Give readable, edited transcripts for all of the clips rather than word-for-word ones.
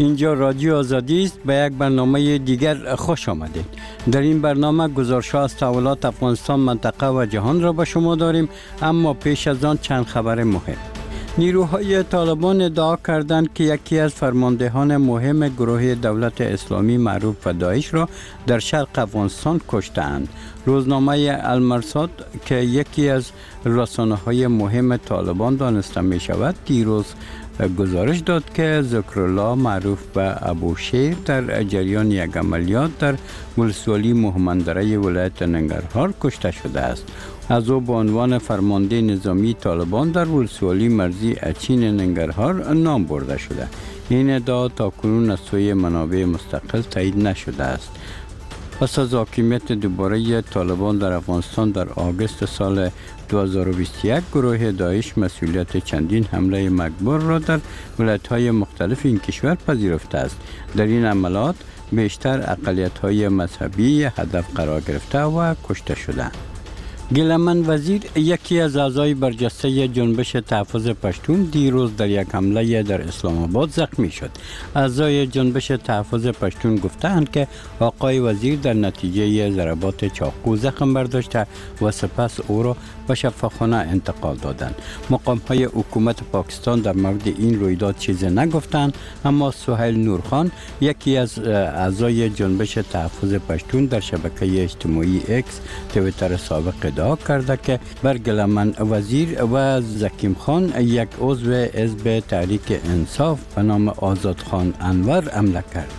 اینجا رادیو آزادی است. به یک برنامه دیگر خوش آمدید. در این برنامه گزارش‌ها از تحولات افغانستان، منطقه و جهان را به شما داریم، اما پیش از آن چند خبر مهم. نیروهای طالبان ادعا کردند که یکی از فرماندهان مهم گروه دولت اسلامی معروف به داعش را در شرق افغانستان کشتند. روزنامه المرصاد که یکی از رسانه‌های مهم طالبان دانسته می شود، دیروز گزارش داد که ذکرالله معروف به ابوشیر در جریان یک عملیات در ولسوالی مهمندره ولایت ننگرهار کشته شده است. از او به عنوان فرمانده نظامی طالبان در ولسوالی مرزی اچین ننگرهار نام برده شده. این ادعا تاکنون از سوی منابع مستقل تایید نشده است. پس از حاکمیت دوباره طالبان در افغانستان در آگوست سال 2021 گروه داعش مسئولیت چندین حمله مکبور را در ولایت‌های مختلف این کشور پذیرفته است. در این عملیات بیشتر اقلیت‌های مذهبی هدف قرار گرفته و کشته شدند. گیلمن وزیر، یکی از اعضای برجسته جنبش تحفظ پشتون، دیروز در یک حمله در اسلام آباد زخمی شد. اعضای جنبش تحفظ پشتون گفتند که آقای وزیر در نتیجه ضربات چاقو زخم برداشته و سپس او را به شفاخانه انتقال دادند. مقام‌های حکومت پاکستان در مورد این رویداد چیزی نگفتند، اما سهیل نورخان، یکی از اعضای جنبش تحفظ پشتون، در شبکه اجتماعی اکس توییتر سابق ادعا کرده که بر گیلمن وزیر و زکیم خان، یک عضو حزب تحریک انصاف به نام آزادخان انور، حمله کرده.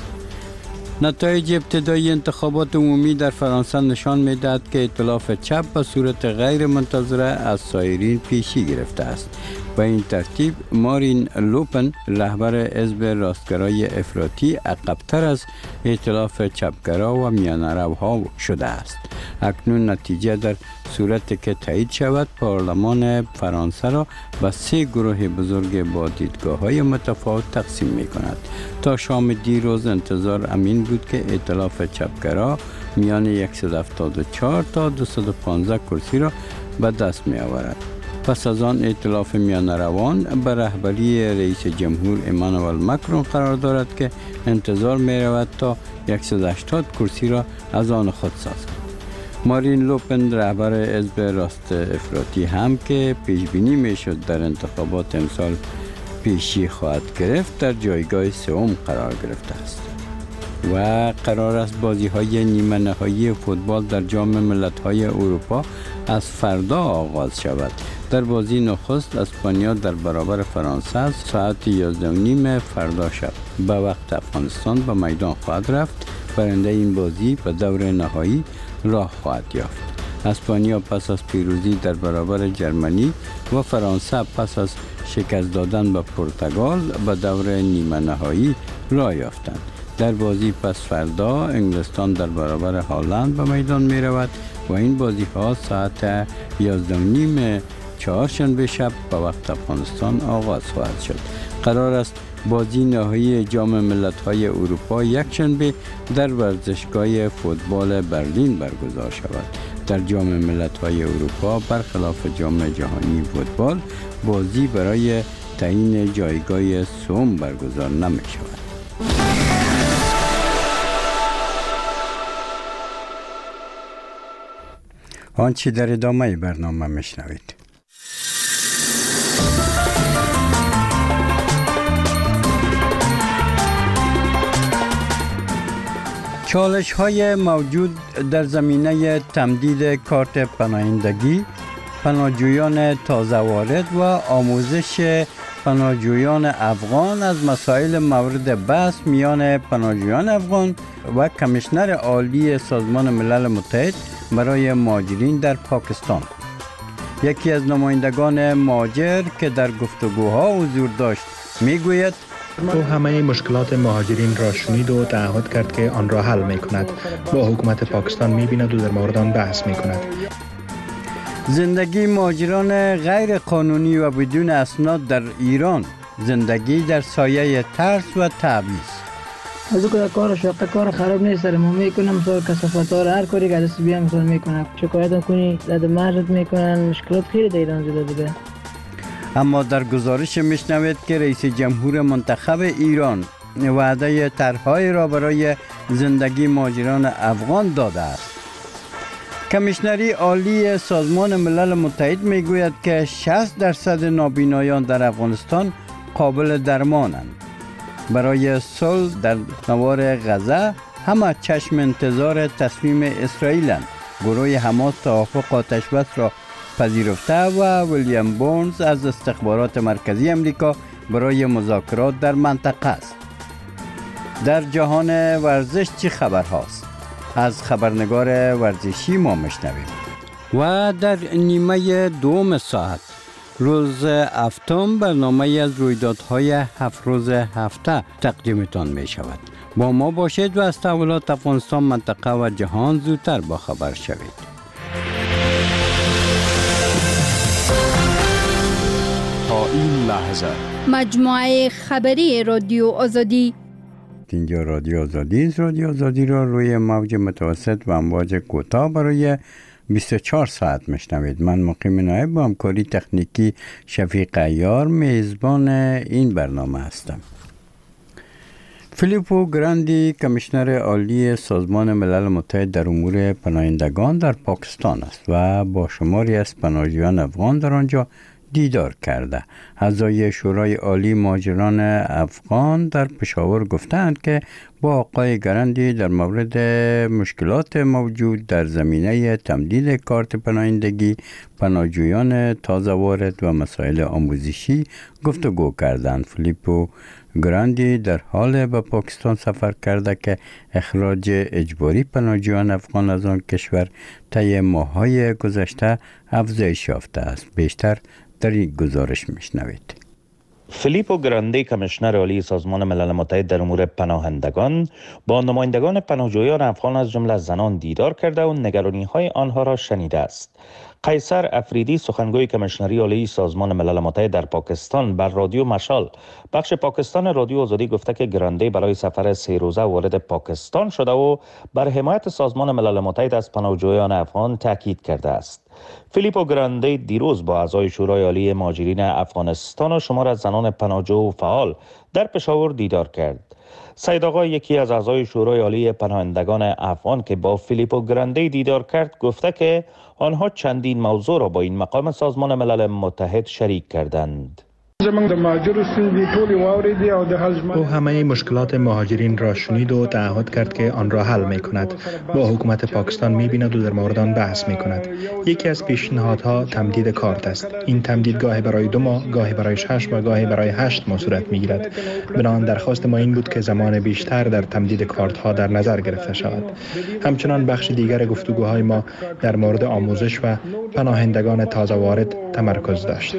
نتایج ابتدایی انتخابات عمومی در فرانسه نشان می‌دهد که ائتلاف چپ به صورت غیر منتظره از سایرین پیشی گرفته است. به این ترتیب مارین لوپن، رهبر حزب راستگرای افراطی، عقب‌تر از ائتلاف چپگرا و میانه‌روها شده است. اکنون نتیجه در صورتی که تایید شود، پارلمان فرانسه را به 3 گروه بزرگ با دیدگاه‌های متفاوت تقسیم می‌کند. تا شام دیروز انتظار امین بود که ائتلاف چپگرا میان 174 تا 215 کرسی را به دست می‌آورد. پس از آن ائتلاف میانه‌روان به رهبری رئیس جمهور امانوئل مکرون قرار دارد که انتظار می‌رود تا 180 کرسی را از آن خود سازد. مارین لوپن، رهبر حزب راست افراطی، هم که پیشبینی می‌شد در انتخابات امسال پیشی خواهد گرفت، در جایگاه سوم قرار گرفته است و قرار است بازی‌های نیمه نهایی فوتبال در جام ملت‌های اروپا از فردا آغاز شود. در بازی نخست اسپانیا در برابر فرانسه ساعت 11:30 فردا شب به وقت افغانستان به میدان خواهد رفت. برنده این بازی به دور نهایی راه خواهد یافت. اسپانیا پس از پیروزی در برابر جرمنی و فرانسه پس از شکست دادن به پرتغال به دور نیمه نهایی راه یافتند. در بازی پس فردا انگلستان در برابر هلند به میدان می رود و این بازی ها ساعت 11:30 چهارشنبه شب به وقت افغانستان آغاز خواهد شد. قرار است بازی نهایی جام ملت‌های اروپا یک شنبه در ورزشگاه فوتبال برلین برگزار شود. در جام ملت‌های اروپا برخلاف جام جهانی فوتبال، بازی برای تعیین جایگاه سوم برگزار نمی شود. آنچه در ادامه برنامه میشنوید. چالش‌های موجود در زمینه تمدید کارت پناهندگی، پناهجویان تازه وارد و آموزش پناهجویان افغان از مسائل مورد بحث میان پناهجویان افغان و کمیشنر عالی سازمان ملل متحد برای مهاجرین در پاکستان. یکی از نمایندگان مهاجر که در گفتگوها حضور داشت میگوید او همه مشکلات مهاجرین را شنید و تعهد کرد که آن را حل می کند. با حکومت پاکستان می بیند و در مورد آن بحث می کند. زندگی مهاجران غیر قانونی و بدون اسناد در ایران، زندگی در سایه ترس و تبعیض. از او که کارش وقت کار خراب نیست سر ما میکنم، مثلا کثافت ها هر کاری که دست بیام مثلا میکنم، شکایت هم کنی زد مرد میکنن، مشکلات خیلی در ایران زده دیگه. اما در گزارش میشنوید که رئیس جمهور منتخب ایران وعده طرح‌های را برای زندگی مهاجران افغان داده است. کمیشنری عالی سازمان ملل متحد میگوید که 60% نابینایان در افغانستان قابل درمانند. برای صلح در نوار غزه همه چشم انتظار تصمیم اسرائیلند. گروه حماس توافق آتش بس را پذیرفته و ویلیام بونز از استخبارات مرکزی امریکا برای مذاکرات در منطقه است. در جهان ورزش چه خبر هاست؟ از خبرنگار ورزشی ما میشنویم. و در نیمه دوم ساعت روز هفتم برنامه از رویدادهای 7 روز هفته تقدیمتان می شود. با ما باشید و از تحولات افغانستان، منطقه و جهان زودتر با خبر شوید. تا این لحظه مجموعه خبری رادیو آزادی. اینجا رادیو آزادی است. رادیو آزادی را روی موج متوسط و امواج کوتاه برای 24 ساعت میشنوید. من مقیم نایب با همکاری تکنیکی شفیق عیار میزبان این برنامه هستم. فیلیپو گراندی کمیشنر عالی سازمان ملل متحد در امور پناهندگان در پاکستان است و با شماری از پناهجویان افغان در آنجا دیدار کرده. اعضای شورای عالی مهاجران افغان در پشاور گفتند که با آقای گراندی در مورد مشکلات موجود در زمینه تمدید کارت پناهندگی، پناهجویان تازه وارد و مسائل آموزشی گفتگو کردند. فیلیپو گراندی در حال به پاکستان سفر کرده که اخراج اجباری پناهجویان افغان از آن کشور طی ماه‌های گذشته افزایش یافته است. بیشتر در این گزارش میشنوید. فیلیپو گراندی کمیشنر عالی سازمان ملل متحد در امور پناهندگان با نمایندگان پناهجویان افغان از جمله زنان دیدار کرده و نگرانی‌های آنها را شنیده است. قیصر افریدی سخنگوی کمیشنری عالی سازمان ملل متحد در پاکستان بر رادیو مشال بخش پاکستان رادیو آزادی گفته که گراندی برای سفر 3 روزه وارد پاکستان شده و بر حمایت سازمان ملل متحد از پناهجویان افغان تاکید کرده است. فیلیپو گراندی دیروز با اعضای شورای عالی مهاجرین افغانستان و شمار از زنان پناهجو فعال در پشاور دیدار کرد. سید آقا یکی از اعضای شورای عالی پناهندگان افغان که با فیلیپو گراندی دیدار کرد گفته که آنها چندین موضوع را با این مقام سازمان ملل متحد شریک کردند. او همه مشکلات مهاجرین را شنید و تعهد کرد که آن را حل می کند. با حکومت پاکستان می بیند و در مورد آن بحث می کند. یکی از پیشنهادها تمدید کارت است. این تمدید گاهی برای 2 ماه، گاهی برای 6 و گاهی برای 8 ماه صورت می گیرد. بنابراین درخواست ما این بود که زمان بیشتر در تمدید کارت ها در نظر گرفته شود. همچنان بخش دیگر گفتگوهای ما در مورد آموزش و پناهندگان تازه وارد تمرکز داشت.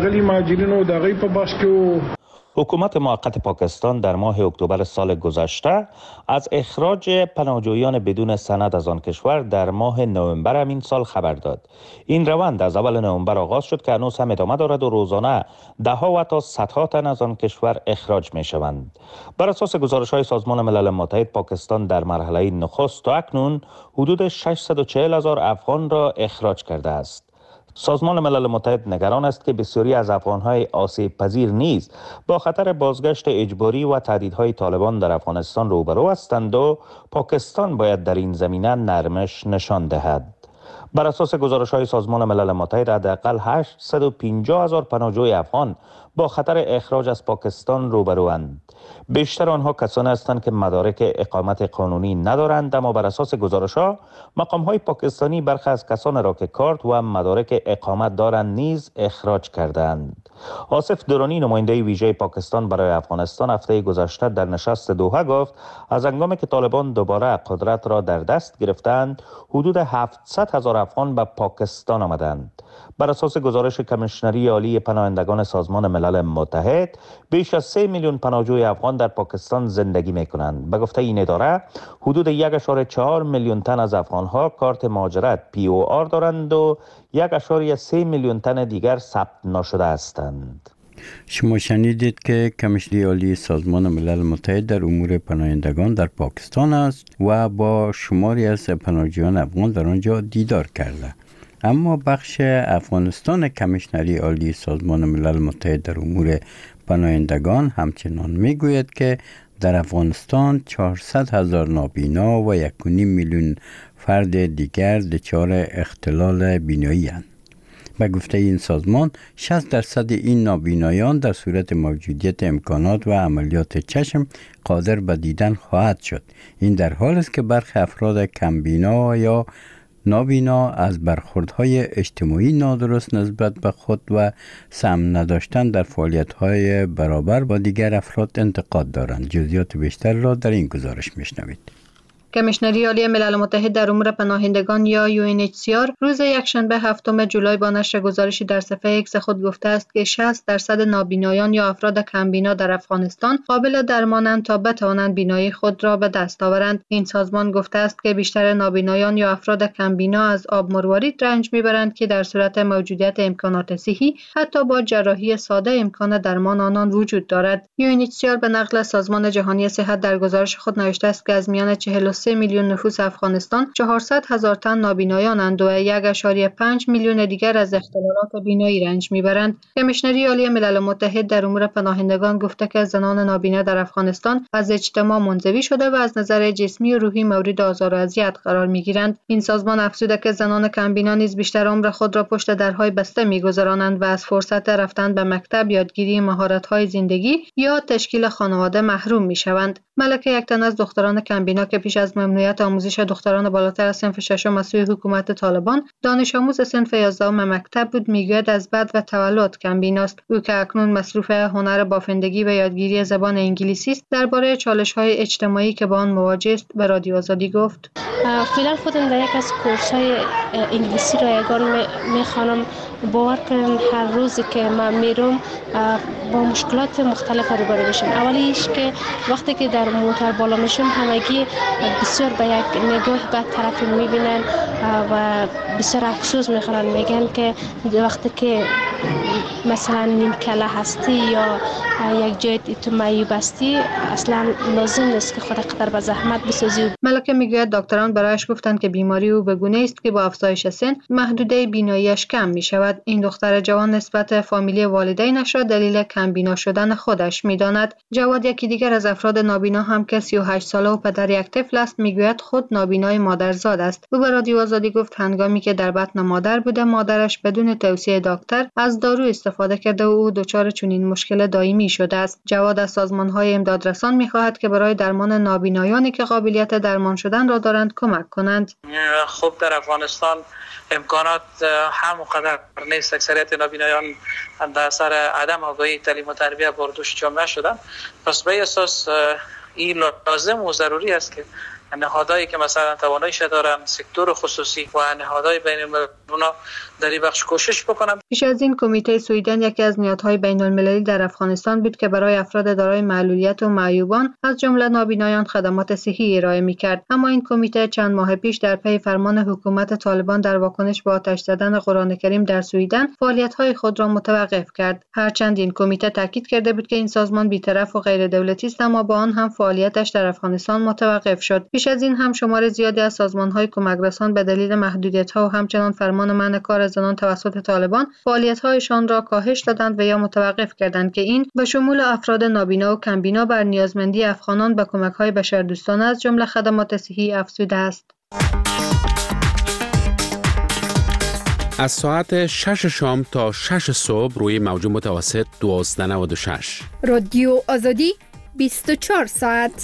حکومت موقت پاکستان در ماه اکتبر سال گذشته از اخراج پناهجویان بدون سند از آن کشور در ماه نوامبر همین سال خبر داد. این روند از اول نوامبر آغاز شد که هنوز هم ادامه دارد و روزانه دهها و تا صدها تن از آن کشور اخراج می شوند. بر اساس گزارش‌های سازمان ملل متحد، پاکستان در مرحله نخست تا اکنون حدود 640,000 افغان را اخراج کرده است. سازمان ملل متحد نگران است که بسیاری از افغان‌های آسیب پذیر نیز با خطر بازگشت اجباری و تهدیدهای طالبان در افغانستان روبرو هستند و پاکستان باید در این زمینه نرمش نشان دهد. بر اساس گزارش‌های سازمان ملل متحد حداقل 850,000 پناهجوی افغان با خطر اخراج از پاکستان روبروند. بیشتر آنها کسانی هستند که مدارک اقامت قانونی ندارند، اما بر اساس گزارش‌ها مقام‌های پاکستانی برخی از کسان را که کارت و مدارک اقامت دارند نیز اخراج کردند. آصف درانی نماینده ویژه پاکستان برای افغانستان هفته گذشته در نشست دوحه گفت از هنگامی که طالبان دوباره قدرت را در دست گرفتند حدود 700,000 افغان به پاکستان آمدند. بر اساس گزارش کمیشنری عالی پناهندگان سازمان ملل متحد بیش از 3 میلیون پناهجوی افغان در پاکستان زندگی می‌کنند. به گفته این اداره حدود 1.4 میلیون تن از افغان‌ها کارت مهاجرت POR دارند و 1.3 میلیون تن دیگر ثبت نشده هستند. شما شنیدید که کمیشنری عالی سازمان ملل متحد در امور پناهندگان در پاکستان است و با شماری از پناهجویان افغان در آنجا دیدار کرده. اما بخش افغانستان کمیشنری عالی سازمان ملل متحد در امور پناهندگان همچنان میگوید که در افغانستان 400,000 نابینا و 1.5 میلیون فرد دیگر دچار اختلال بینایی اند. به گفته این سازمان 60% این نابینایان در صورت موجودیت امکانات و عملیات چشم قادر به دیدن خواهد شد. این در حالی است که برخی افراد کمبینا یا نابینا از برخوردهای اجتماعی نادرست نسبت به خود و سهم نداشتن در فعالیت‌های برابر با دیگر افراد انتقاد دارند. جزئیات بیشتر را در این گزارش میشنوید. کمیشنری عالی ملل متحد در امور پناهندگان یا UNHCR روز یکشنبه 7 جولای با نشر گزارشی در صفحه ایکس خود گفته است که 60% نابینایان یا افراد کمبینا در افغانستان قابل درمانند تا بتوانند بینایی خود را به دست آورند. این سازمان گفته است که بیشتر نابینایان یا افراد کمبینا از آب مروارید رنج میبرند که در صورت موجودیت امکانات صحی حتی با جراحی ساده امکان درمان آنان وجود دارد. UNHCR به نقل سازمان جهانی صحت در گزارش خود نوشته است که از میان 43 میلیون نفوس افغانستان 400,000 تن نابینایانند و 1.5 میلیون دیگر از اختلالات بینایی رنج میبرند. کمیشنری عالی ملل متحد در امور پناهندگان گفته که زنان نابینا در افغانستان از اجتماع منزوی شده و از نظر جسمی و روحی مورد آزار و اذیت قرار میگیرند. این سازمان افزوده که زنان کمبینا نیز بیشتر عمر خود را پشت درهای بسته میگذرانند و از فرصت رفتن به مکتب، یادگیری مهارت‌های زندگی یا تشکیل خانواده محروم میشوند. ملکه یک تن از دختران کمبینا که پیش از ممنوعیت آموزش دختران بالاتر از صنف ششم از سوی حکومت طالبان دانش آموز صنف 11 مکتب بود، میگوید از بعد و تولد کمبیناست. او که اکنون مصروف هنر بافندگی و یادگیری زبان انگلیسی است، درباره چالش‌های اجتماعی که با آن مواجه است به رادیو آزادی گفت: فعلا خودم در یک از کورس‌های انگلیسی رایگان می‌خوانم. باور کنم هر روزی که من میرم با مشکلات مختلف روبرو میشم. اولیش که وقتی که در موتور بالا میشم همگی بسیار به یک نگاه بد طرف میبینن و بسیار افسوس میخورن، میگن که وقتی که مثلا نیم کله هستی یا یک جای تو معیوب هستی اصلا لازم نیست که خود قدر به زحمت بسازی. ملکه میگوید دکتران برایش گفتند که بیماری او به گونه است که با افزایش سن محدوده بیناییش کم میشود. این دختر جوان نسبت فامیلی والدینش را دلیل کمبینا شدن خودش میداند. جواد، یکی دیگر از افراد نابینا هم که 38 ساله و پدر یک طفل است، میگوید خود نابینای مادرزاد است. او به رادیو آزادی گفت هنگامی که در بطن مادر بوده مادرش بدون توصیه دکتر از دارو استفاده کرده و او دچار چنین مشکل دائمی شده است. جواد از سازمان‌های امدادرسان می‌خواهد که برای درمان نابینایانی که قابلیت درمان شدن را دارند کمک کنند. خب در افغانستان امکانات همونقدر نیست. اکثریت نابینایان در اثر عدم آگاهی تعلیم و تربیت برداشت جامعه شدن. پس به اساس این لازم و ضروری است که نهادهایی که مثلا تواناییش دارن، سکتور خصوصی و نهادهای بین‌المللی در این بخش کوشش بکنن. پیش از این کمیته سویدن یکی از نهادهای بین‌المللی در افغانستان بود که برای افراد دارای معلولیت و معیوبان از جمله نابینایان خدمات صحی ارائه می‌کرد. اما این کمیته چند ماه پیش در پی فرمان حکومت طالبان در واکنش به آتش زدن قرآن کریم در سویدن فعالیت‌های خود را متوقف کرد. هرچند این کمیته تاکید کرده بود که این سازمان بی‌طرف و غیر دولتی است، اما با آن هم فعالیتش در افغانستان متوقف شد. پیش از این هم شمار زیادی از سازمان‌های کمک‌رسان به دلیل محدودیت‌ها و همچنان فرمان منع کار زنان توسط طالبان فعالیت‌هایشان را کاهش دادند و یا متوقف کردند که این به شمول افراد نابینا و کمبینا بر نیازمندی افغانان به کمک‌های بشردوستانه از جمله خدمات صحی افزوده است. از ساعت 6 شام تا 6 صبح روی موج متوسط 1296 رادیو آزادی 24 ساعت.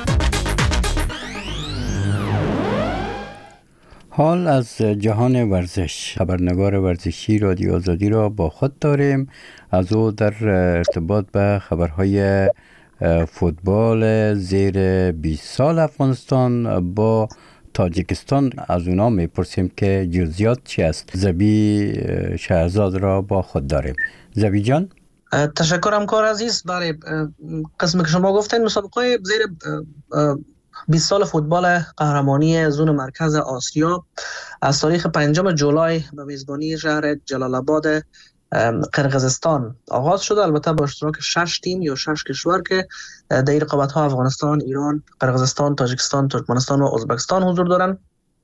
حال از جهان ورزش. خبرنگار ورزشی رادیو آزادی را با خود داریم. از او در ارتباط به خبرهای فوتبال زیر 20 سال افغانستان با تاجیکستان از اونا میپرسیم که جزئیات چی است. زبی شهرزاد را با خود داریم. زبی جان، تشکر همکار عزیز. برای قسمی که شما گفتین، مسابقه زیر 20 سال فوتبال قهرمانی زون مرکز آسیا از تاریخ 5 جولای به میزبانی شهر جلال آباد قرقیزستان آغاز شده، البته با اشتراک 6 تیم یا 6 کشور که در رقابت‌ها افغانستان، ایران، قرقیزستان، تاجیکستان، ترکمنستان و ازبکستان حضور دارند.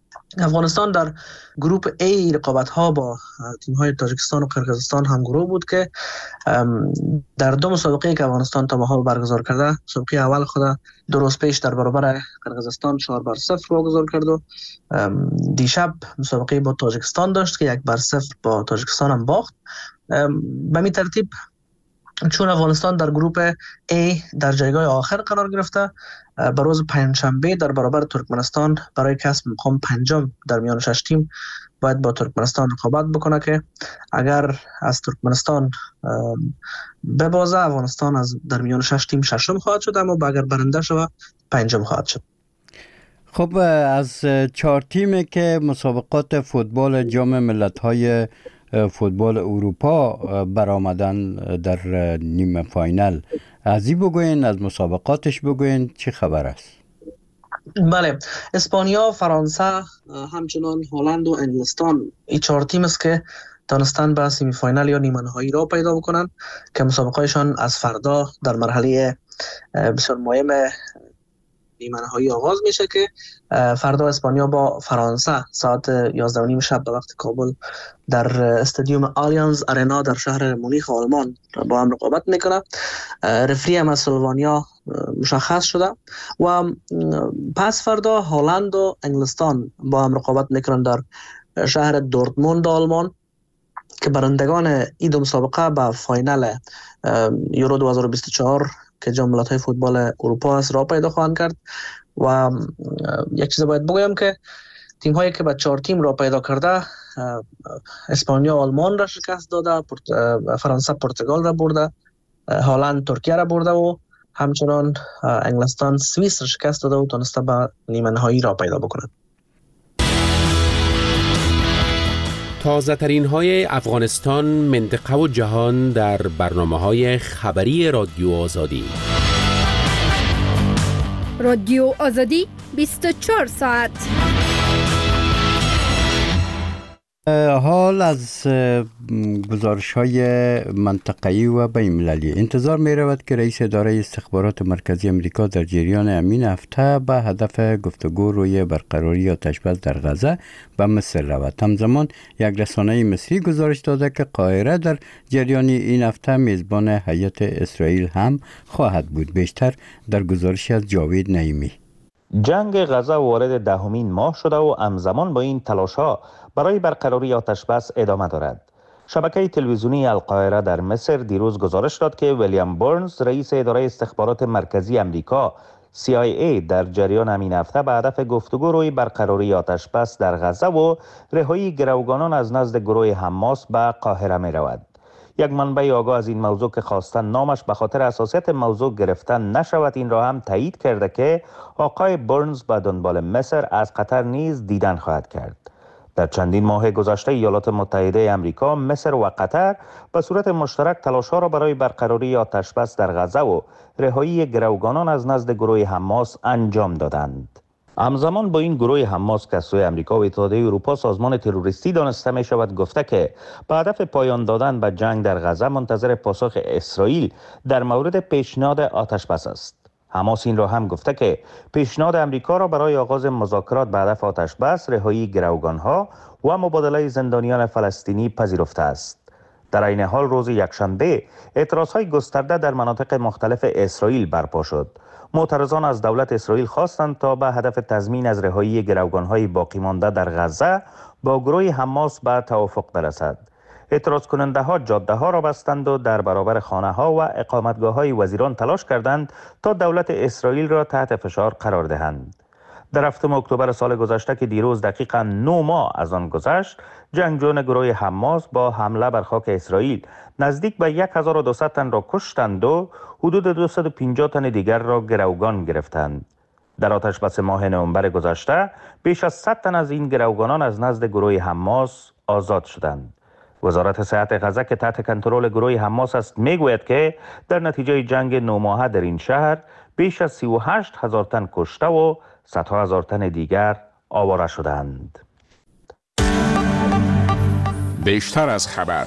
افغانستان در گروپ A رقابت ها با تیم های تاجیکستان و قرقیزستان هم گروه بود که در دو مسابقه که افغانستان تا محال برگزار کرده، مسابقه اول خود 2 روز پیش در برابر قرقیزستان 4-0 برگزار کرد و دیشب مسابقه با تاجیکستان داشت که 1-0 با تاجیکستان هم باخت. به می ترتیب چون افغانستان در گروپ A در جایگاه آخر قرار گرفته، بر روز پنجشنبه در برابر ترکمنستان برای کسب مقام پنجم در میان 6 تیم باید با ترکمنستان رقابت بکنه که اگر از ترکمنستان ببازه افغانستان از در میان 6 تیم ششم خواهد شد، اما اگر برنده شود پنجم خواهد شد. خب از 4 تیمی که مسابقات فوتبال جام ملت‌های فوتبال اروپا برآمدن در نیمه فاینال، از این بگوین، از مسابقاتش بگوین چه خبر است؟ بله، اسپانیا، فرانسه، همچنان هلند و انگلستان این 4 تیم است که تانستن به سیمی فاینال یا نیمه نهایی را پیدا بکنن که مسابقهشان از فردا در مرحله بسیار مهم نیمه نهایی آغاز میشه که فردا اسپانیا با فرانسه ساعت 11:30 شب به وقت کابل در استادیوم آلیانز آرنا در شهر مونیخ آلمان با هم رقابت میکنه. رفری هم از سلوانیا مشخص شده و پس فردا هلند و انگلستان با هم رقابت میکنن در شهر دورتموند آلمان که برندگان این دو مسابقه به فاینال یورو 2024 که جام ملت‌های فوتبال اروپا است را پیدا خواهند کرد. و یک چیز باید بگویم که تیم هایی که به 4 تیم را پیدا کرده، اسپانیا آلمان را شکست داده، فرانسه پرتغال را برده، هلند ترکیه را برده و همچنان انگلستان سوئیس را شکست داده و تونسته به نیمه نهایی را پیدا بکنند. تازه ترین های افغانستان، منطقه و جهان در برنامه های خبری رادیو آزادی. رادیو آزادی 24 ساعت. حال از گزارش‌های منطقه‌ای و بین‌المللی انتظار می‌رود که رئیس اداره استخبارات مرکزی آمریکا در جریان امین هفته به هدف گفتگو روی برقراری آتش‌بس در غزه به مصر رود. همزمان یک رسانه مصری گزارش داده که قاهره در جریان این هفته میزبان هیئت اسرائیل هم خواهد بود. بیشتر در گزارشی از جاوید نعیمی. جنگ غزه وارد 10مین ماه شده و همزمان با این تلاش‌ها برای برقراری آتش‌بس ادامه دارد. شبکه تلویزیونی القاهره در مصر دیروز گزارش داد که ویلیام برنز، رئیس اداره استخبارات مرکزی آمریکا CIA، در جریان همین هفته به هدف گفتگو روی برقراری آتش‌بس در غزه و رهایی گروگانان از نزد گروه حماس به قاهره می رود. یک منبع آگاه از این موضوع که خواستن نامش به خاطر حساسیت موضوع گرفته نشود، این را هم تایید کرده که آقای برنز به دنبال مصر از قطر نیز دیدن خواهد کرد. در چندین ماه گذشته ایالات متحده آمریکا، مصر و قطر به صورت مشترک تلاش‌ها را برای برقراری آتش‌بس در غزه و رهایی گروگانان از نزد گروه حماس انجام دادند. همزمان با این گروه حماس که از سوی آمریکا و اتحادیه اروپا سازمان تروریستی دانسته می شود، گفته که به هدف پایان دادن به جنگ در غزه منتظر پاسخ اسرائیل در مورد پیشنهاد آتش‌بس است. حماس این را هم گفته که پیشنهاد آمریکا را برای آغاز مذاکرات به هدف آتش‌بس، رهایی گروگانها و مبادله زندانیان فلسطینی پذیرفته است. در این حال روز یکشنبه اعتراضهای گسترده در مناطق مختلف اسرائیل برپا شد. معترضان از دولت اسرائیل خواستند تا به هدف تضمین از رهایی گروگانهای باقی مانده در غزه با گروه حماس به توافق برسد. اعتراض کننده ها جاده ها را بستند و در برابر خانه ها و اقامتگاه های وزیران تلاش کردند تا دولت اسرائیل را تحت فشار قرار دهند. در 7 اکتبر سال گذشته که دیروز دقیقاً 9 ماه از آن گذشت، جنگجویان گروه حماس با حمله بر خاک اسرائیل نزدیک به 1200 تن را کشتند و حدود 250 تن دیگر را گروگان گرفتند. در آتش‌بس ماه نوامبر گذشته بیش از 100 تن از این گروگانان از نزد گروه حماس آزاد شدند. وزارت صحت غزه که تحت کنترل گروه حماس است میگوید که در نتیجه جنگ 9 ماهه در این شهر بیش از 38,000 تن کشته و صدها هزار تن دیگر آواره شدند. بیشتر از خبر.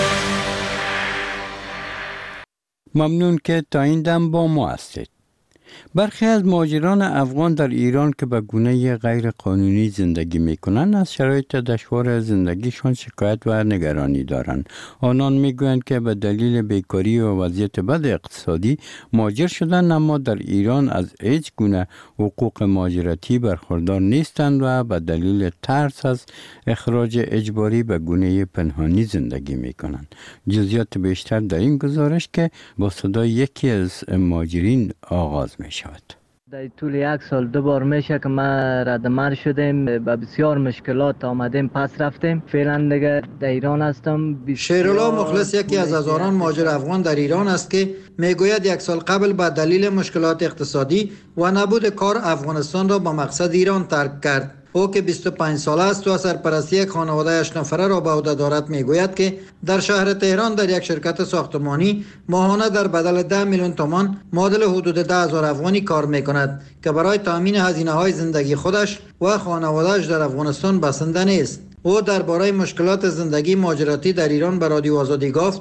ممنون که تا این دم با ما هستید. برخی از مهاجران افغان در ایران که به گونه غیر قانونی زندگی میکنند از شرایط دشوار زندگیشان شکایت و نگرانی دارند. آنان میگویند که به دلیل بیکاری و وضعیت بد اقتصادی مهاجر شدند، اما در ایران از هیچ گونه حقوق مهاجرتی برخوردار نیستند و به دلیل ترس از اخراج اجباری به گونه پنهانی زندگی میکنند. جزئیات بیشتر در این گزارش که با صدای یکی از مهاجرین آغاز می شود. در طول 1 سال 2 بار میشه که ما ردمر شدیم، به بسیار مشکلات آمدیم، پس رفتیم. فعلا دیگه در ایران هستم. شیرالله مخلص یکی از هزاران مهاجر افغان در ایران است که میگوید 1 سال قبل به دلیل مشکلات اقتصادی و نبود کار افغانستان را به مقصد ایران ترک کرد. او که 25 ساله است و سرپرستی یک خانواده 8 نفره را به عهده دارد میگوید که در شهر تهران در یک شرکت ساختمانی ماهانه در بدل 10 میلیون تومان معادل حدود 10,000 افغانی کار میکند که برای تامین هزینه های زندگی خودش و خانواده‌اش در افغانستان بسنده نیست. او درباره مشکلات زندگی مهاجرتی در ایران به رادیو آزادی گفت: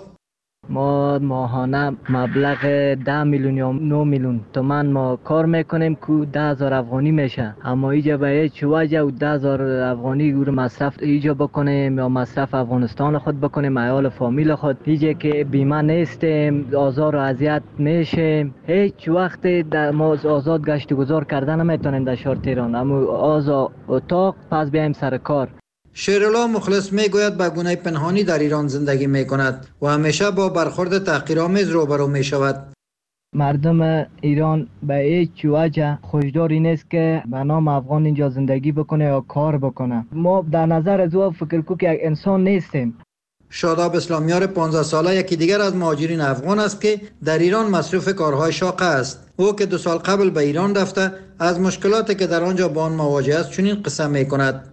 ما ماهانه مبلغ 10 میلیون یا 9 میلیون تومان ما کار میکنیم که 10,000 افغانی میشه، اما اینجا به هیچ وجه و 10,000 افغانی رو مصرف اینجا بکنیم یا مصرف افغانستان خود بکنیم، عیال فامیل خود، اینجا که بیمه نیستیم، آزار و اذیت میشیم. هیچ وقت ما آزاد گشت گذار کردن نمیتونیم در شهر تهران، اما آزاد اتاق پس بیایم سر کار. شیرالله مخلص میگوید به گونه پنهانی در ایران زندگی میکند و همیشه با برخورد تحقیرآمیز روبرو میشود. مردم ایران به هیچ وجه خوشداری نیست که به نام افغان اینجا زندگی بکنه یا کار بکنه. ما در نظر از او فکر کو که یک انسان نیستیم. شاداب اسلامیار 15 ساله یکی دیگر از مهاجرین افغان است که در ایران مصروف کارهای شاقه است. او که 2 سال قبل به ایران رفته از مشکلاتی که در آنجا با آن مواجه است چنین قصه میکند: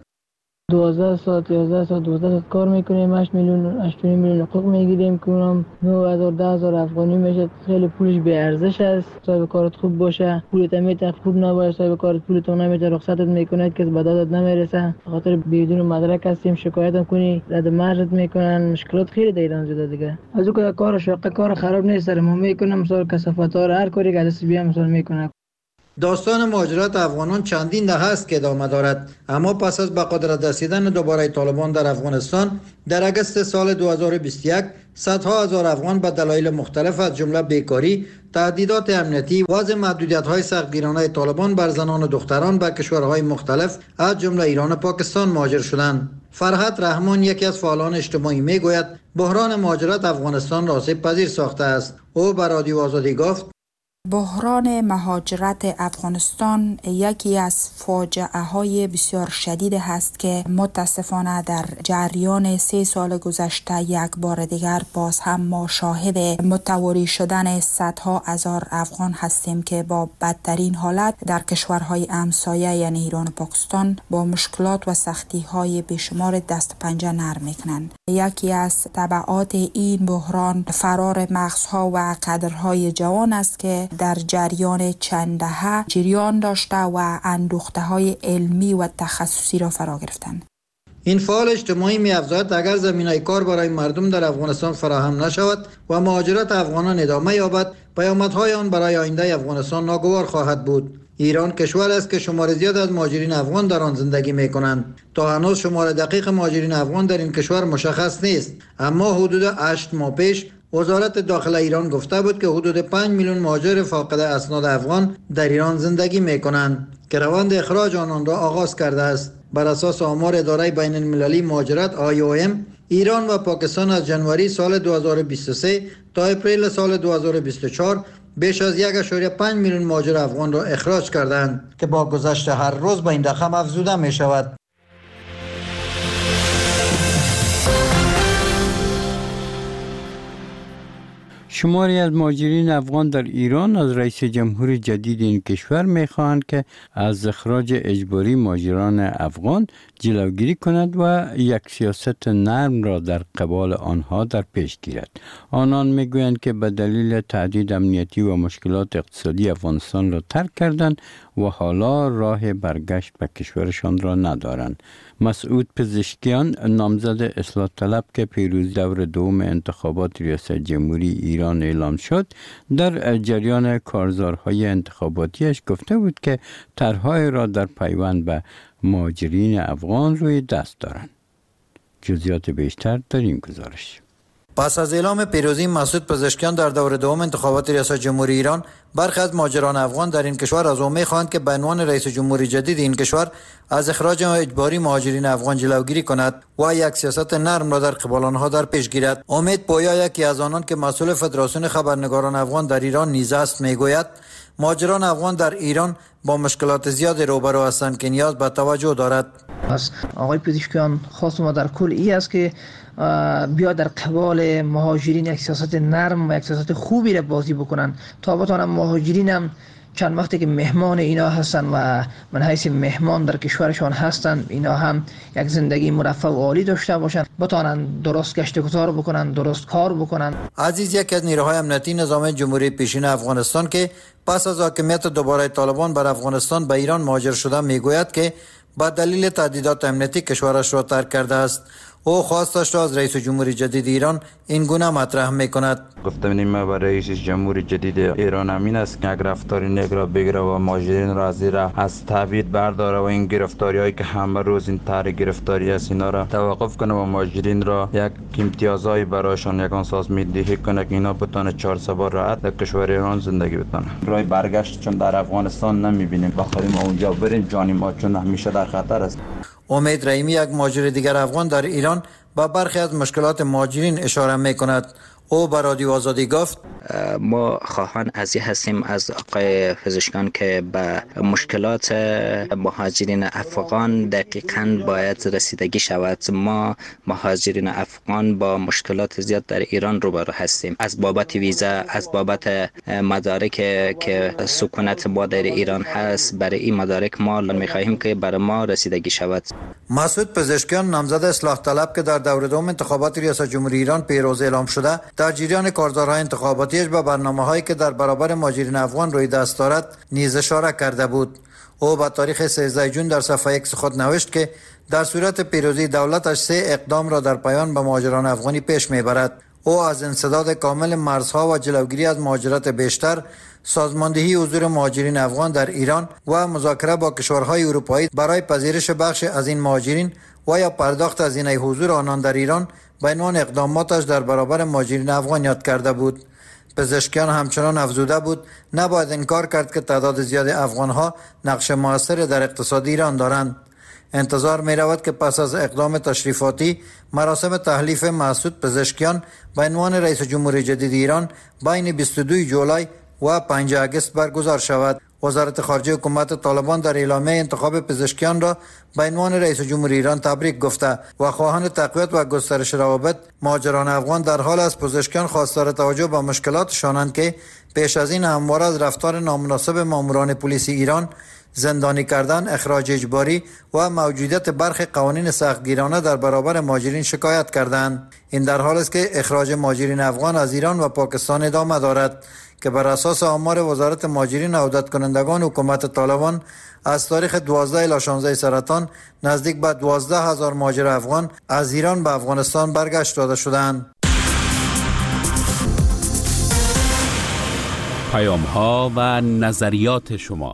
12 ساعت 11 ساعت 12 ساعت کار میکنیم، 8 میلیون حقوق میگیریم که اونم 9,000 10,000 افغانی میشه. خیلی پولش به ارزش است. صاحب کارت خوب باشه پولت میته، خوب نباشه صاحب کارت پولت نمیته، رخصتت میکنه که به دادت نمیرسه. خاطر بدون مدرک هستیم، شکایت کنی رد مرد میکنن. مشکلات خیلی در ایران زده دیگه. از اون که کار شاقه کار خراب نیست، ما میکنم مثلا کثافت ها هر کاری که دست بیام مثلا میکنه. داستان مهاجرت افغانان چندین دهه است که ادامه دارد، اما پس از به قدرت رسیدن دوباره طالبان در افغانستان در اگست سال 2021 صدها هزار افغان به دلایل مختلف از جمله بیکاری، تهدیدات امنیتی، وضع محدودیت‌های سختگیرانه طالبان بر زنان و دختران به کشورهای مختلف از جمله ایران و پاکستان مهاجر شدند. فرحت رحمان یکی از فعالان اجتماعی میگوید بحران مهاجرت افغانستان را آسیب پذیر ساخته است. او به رادیو آزادی گفت: بحران مهاجرت افغانستان یکی از فاجعه های بسیار شدید است که متاسفانه در جریان 3 سال گذشته یک بار دیگر باز هم ما شاهد متواری شدن صدها هزار افغان هستیم که با بدترین حالت در کشورهای همسایه یعنی ایران و پاکستان با مشکلات و سختی های بیشمار دست پنجه نرم میکنند. یکی از تبعات این بحران فرار مغزها و کادرهای جوان است که در جریان چند دهه جریان داشته و اندوخته های علمی و تخصصی را فرا گرفتند. این فعال اجتماعی می‌افزاید اگر زمینه کار برای مردم در افغانستان فراهم نشود و مهاجرت افغانان ادامه یابد، پیامدهای آن برای آینده افغانستان ناگوار خواهد بود. ایران کشور است که شمار زیاد از مهاجرین افغان در آن زندگی می‌کنند. تا هنوز شمار دقیق مهاجرین افغان در این کشور مشخص نیست، اما حدود 8 ماه پیش وزارت داخله ایران گفته بود که حدود 5 میلیون مهاجر فاقد اسناد افغان در ایران زندگی می‌کنند که روند اخراج آنان را آغاز کرده است. بر اساس آمار اداره بین المللی مهاجرت IOM، ایران و پاکستان از جنوری سال 2023 تا اپریل سال 2024 بیش از 1.5 میلیون مهاجر افغان را اخراج کردند که با گذشت هر روز به این رقم افزوده می شود. شماری از مهاجرین افغان در ایران از رئیس جمهور جدید این کشور می‌خواهند که از اخراج اجباری مهاجران افغان جلوگیری کند و یک سیاست نرم را در قبال آنها در پیش گیرد. آنان میگویند که به دلیل تهدید امنیتی و مشکلات اقتصادی افغانستان را ترک کردند و حالا راه برگشت به کشورشان را ندارند. مسعود پزشکیان، نامزد اصلاح طلب که پیروزی دور دوم انتخابات ریاست جمهوری ایران اعلام شد، در جریان کارزارهای انتخاباتیش گفته بود که طرح‌های را در پیوند به مهاجرین افغان روی دست دارند. جزئیات بیشتر در این گزارش. پس از اعلام پیروزی مسعود پزشکیان در دور دوم انتخابات ریاست جمهوری ایران، برخی از مهاجران افغان در این کشور از او می‌خواهند که به عنوان رئیس جمهوری جدید این کشور از اخراج اجباری مهاجرین افغان جلوگیری کند و یک سیاست نرم را در قبال آنها در پیش گیرد. امید پویا، یکی از آنان که مسئول فدراسیون خبرنگاران افغان در ایران نیز است، میگوید مهاجران افغان در ایران با مشکلات زیاد روبرو هستند که نیاز به توجه دارد. از آقای پزشکیان خواست ما در کل ای است که بیا در قبال مهاجرین یک سیاست نرم و یک سیاست خوبی را بازی بکنن تا بتوانم مهاجرین هم چند وقتی که مهمان اینا هستن و من حیث مهمان در کشورشان هستن، اینا هم یک زندگی مرفه و عالی داشته باشن، بتوانن درست گشت و گذار بکنن، درست کار بکنن. عزیز، یکی از نیروهای امنیتی نظام جمهوری پیشین افغانستان که پس از حاکمیت دوباره طالبان بر افغانستان به ایران مهاجر شده، میگوید که با دلیل تهدیدات امنیتی کشورش را ترک کرده است. او خواستش را از رئیس جمهوری جدید ایران این گونه مطرح می‌کند. گفتم ما با رئیس جمهوری جدید ایران امین است که اگر رفتار نیک را بگیره و مهاجرین را از تبعید برداره و این گرفتاری‌هایی که همه روز این طرح گرفتاری است اینا را توقف کنه و مهاجرین را یک امتیازهای برایشان یگان سازماندهی کنه که اینا بتونه 4 سال راحت در کشور ایران زندگی بکنه. راه برگشت چون در افغانستان نمی‌بینیم، بخاطر ما اونجا بریم جان ما چون همیشه در خطر است. امید رحیمی، یک مهاجر دیگر افغان در ایران، با برخی از مشکلات مهاجرین اشاره می‌کند. او به رادیو آزادی گفت ما خواهان از هستیم از آقای پزشکیان که به مشکلات مهاجرین افغان دقیقاً باید رسیدگی شود. ما مهاجرین افغان با مشکلات زیاد در ایران روبرو هستیم، از بابت ویزا، از بابت مدارک که سکونت ما در ایران هست. برای این مدارک ما می‌خواهیم که برای ما رسیدگی شود. مسعود پزشکیان، نامزد اصلاح طلب که در دور دوم انتخابات ریاست جمهوری ایران پیروز اعلام شده، در جریان کارزارهای انتخاباتیش به برنامه‌هایی که در برابر مهاجرین افغان روی دست دارد نیز اشاره کرده بود. او با تاریخ 13 جون در صفحه X خود نوشت که در صورت پیروزی دولتش 3 اقدام را در پیوند به مهاجران افغانی پیش میبرد. او از انسداد کامل مرزها و جلوگیری از مهاجرت بیشتر، سازماندهی حضور مهاجرین افغان در ایران و مذاکره با کشورهای اروپایی برای پذیرش بخش از این مهاجرین و یا پرداخت هزینه حضور آنان در ایران به عنوان اقداماتش در برابر مهاجرین افغان یاد کرده بود. پزشکیان همچنان افزوده بود نباید انکار کرد که تعداد زیاد افغانها نقش موثر در اقتصاد ایران دارند. انتظار می رود که پس از اقدام تشریفاتی مراسم تحلیف مسعود پزشکیان به عنوان رئیس جمهوری جدید ایران بین 22 جولای و 5 آگوست برگزار شود. وزارت خارجه حکومت طالبان در اعلامیه انتخاب پزشکیان را به عنوان رئیس جمهوری ایران تبریک گفته و خواهان تقویت و گسترش روابط مهاجران افغان در حال از پزشکیان خواستار توجه به مشکلاتشانند که پیش از این همواره از رفتار نامناسب ماموران پلیس ایران، زندانی کردن، اخراج اجباری و موجودیت برخی قوانین سختگیرانه در برابر مهاجرین شکایت کردند. این در حالی است که اخراج مهاجرین افغان از ایران و پاکستان ادامه دارد که بر اساس آمار وزارت مهاجرین عودت کنندگان حکومت طالبان از تاریخ 12 الی 16 سرطان نزدیک به 12,000 مهاجر افغان از ایران به افغانستان برگشت داده شدند. پیام‌ها و نظریات شما.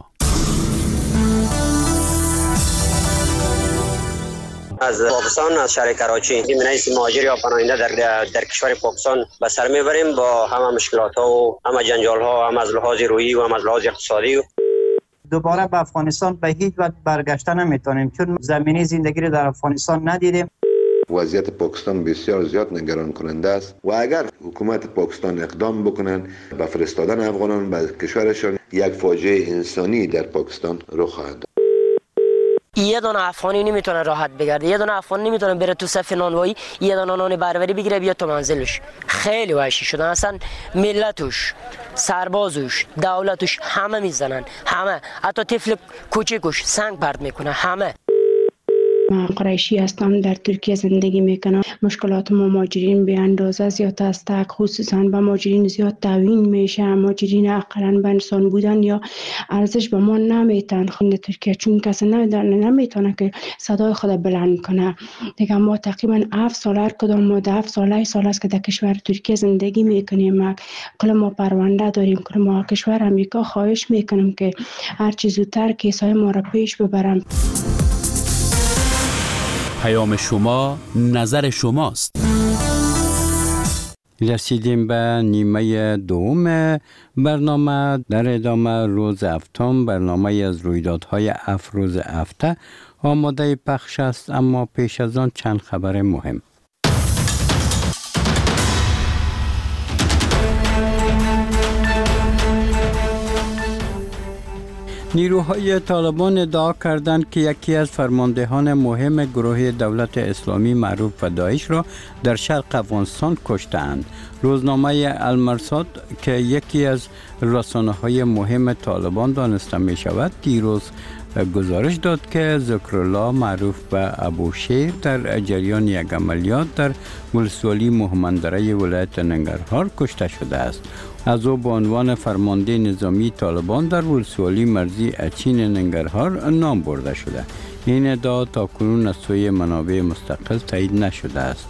از پاکستان، از شهر کراچی، این منیس مهاجر یا پناهنده در کشور پاکستان به سر میبریم با همه مشکلات ها و همه جنجال ها، هم از لحاظ روحی و هم از لحاظ اقتصادی. دوباره به افغانستان به هیچ وجه برگشتن نمیتونیم چون زمینی زندگی رو در افغانستان ندیدیم. وضعیت پاکستان بسیار زیاد نگران کننده است و اگر حکومت پاکستان اقدام بکنن به فرستادن افغانان به کشورشان، یک فاجعه انسانی در پاکستان رخ خواهد داد. یه دونه افغانی نمیتونه راحت بگرده، یه دونه افغانی نمیتونه بره تو صف نانوایی، یه دونه نان بربری بگیره بیاد تو منزلش. خیلی وحشی شدن، اصلا ملتش، سربازش، دولتش همه میزنن، همه، حتی طفل کوچیکش سنگ پرت میکنه، همه. من قریشی هستم، در ترکیه زندگی میکنم. مشکلات مهاجرین به اندازه زیاد است، خصوصا به مهاجرین زیاد تعیین میشه. مهاجرین اقلا به انسان بودن یا ارزش به ما نمیتن خود ترکیه، چون کسی نمیتونه که صدای خود بلند کنه. دیگه ما تقریبا 7 سال هر کدام ما 7 سال است که در کشور ترکیه زندگی میکنیم. کل ما پرونده داریم، کل ما کشور امریکا خواهش میکنم که هر چیز زودتر کیسای ما را پیش ببرم. پیام شما، نظر شماست. رسیدیم به نیمه دوم برنامه. در ادامه روز هفتم برنامه از رویدادهای افروز هفته آماده پخش است، اما پیش از آن چند خبر مهم. نیروهای طالبان ادعا کردند که یکی از فرماندهان مهم گروه دولت اسلامی معروف به داعش را در شرق افغانستان کشتند. روزنامه المرصاد که یکی از رسانه‌های مهم طالبان دانسته می شود دیروز گزارش داد که ذکرالله معروف به ابوشیر در جریان یک عملیات در ولسوالی مهمندره ولایت ننگرهار کشته شده است. از او به عنوان فرمانده نظامی طالبان در ولسوالی مرزی اچین ننگرهار نام برده شده. این ادعا تاکنون از سوی منابع مستقل تایید نشده است.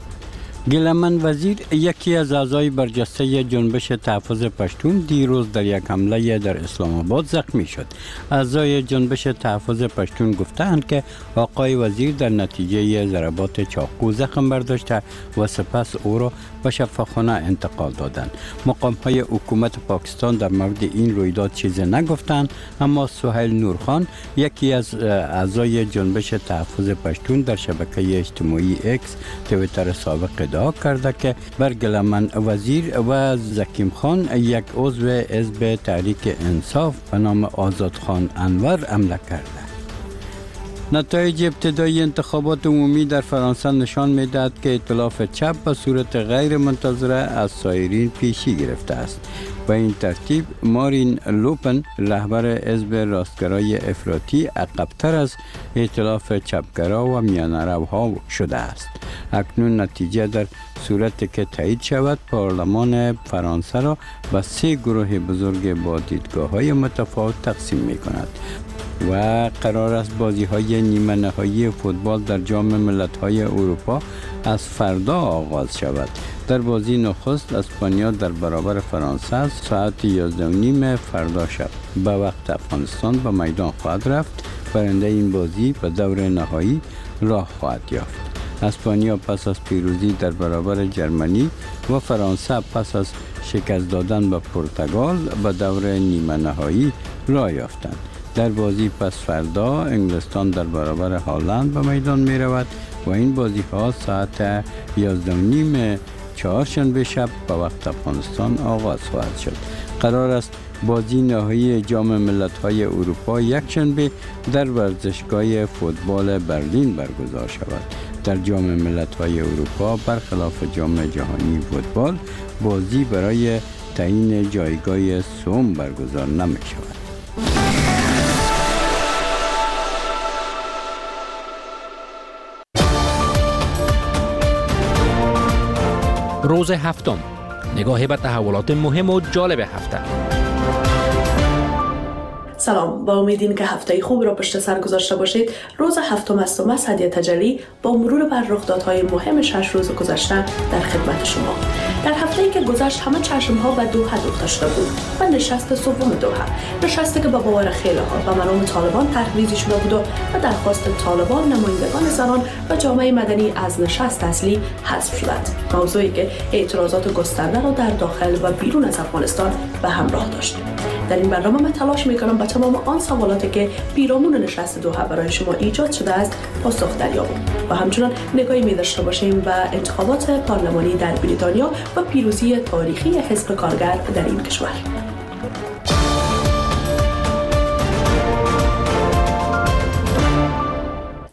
گیلمن وزیر یکی از اعضای برجسته جنبش تحفظ پشتون دیروز در یک حمله در اسلام آباد زخمی شد. اعضای جنبش تحفظ پشتون گفتند که آقای وزیر در نتیجه ضربات چاقو زخم برداشته و سپس او را به شفاخانه انتقال دادند. مقام‌های حکومت پاکستان در مورد این رویداد چیزی نگفتند، اما سهیل نورخان یکی از اعضای جنبش تحفظ پشتون در شبکه اجتماعی اکس توییتر سابق ادعا کرده که بر گیلمن وزیر و زکیم خان یک عضو حزب تحریک انصاف به نام آزاد خان انور حمله کرده. نتایج ابتدایی انتخابات عمومی در فرانسه نشان می‌دهد که ائتلاف چپ به صورت غیر منتظره از سایرین پیشی گرفته است. به این ترتیب مارین لوپن رهبر حزب راستگرای افراطی عقب‌تر از ائتلاف چپگرا و میانه‌روها شده است. اکنون نتیجه در صورتی که تایید شود پارلمان فرانسه را به 3 گروه بزرگ با دیدگاه‌های متفاوت تقسیم می‌کند و قرار است بازی‌های نیمه نهایی فوتبال در جام ملت‌های اروپا از فردا آغاز شود. در بازی نخست اسپانیا در برابر فرانسه ساعت 11:30 فردا شب به وقت افغانستان به میدان خواهد رفت. برنده این بازی به دور نهایی راه خواهد یافت. اسپانیا پس از پیروزی در برابر جرمنی و فرانسه پس از شکست دادن به پرتغال به دور نیمه نهایی راه یافتند. در بازی پس فردا انگلستان در برابر هلند به میدان می رود و این بازی ها ساعت 11:30 چهارشنبه شب به وقت افغانستان آغاز خواهد شد. قرار است بازی نهایی جام ملت‌های اروپا یکشنبه در ورزشگاه فوتبال برلین برگزار شود. در جام ملت‌های اروپا برخلاف جام جهانی فوتبال بازی برای تعیین جایگاه سوم برگزار نمی شود. روز هفتم، نگاهی به تحولات مهم و جالب هفته. سلام، با امید که هفته خوب را پشت سر گذاشته باشید. روز هفتم است و من سعدیه تجلی با مرور بر رخدادهای مهم 6 روز گذشته در خدمت شما. در هفته‌ای که گذشت همه چشم‌ها به دوحه دوخته شده بود و نشست سوم دوحه، نشستی که به باور خیلی‌ها به مرام طالبان تحریزی شده بود و درخواست طالبان، نمایندگان زنان و جامعه مدنی از نشست اصلی حذف شدند. موضوعی که اعتراضات گسترده را در داخل و بیرون از افغانستان به همراه داشت. در این برنامه من تلاش می‌کنم به تمام آن سوالاتی که پیرامون نشست دوحه برای شما ایجاد شده است پاسخ دریابیم و همچنان نگاهی می‌داشته باشیم به انتخابات پارلمانی در بریتانیا و پیروزی تاریخی حزب کارگر در این کشور. نشست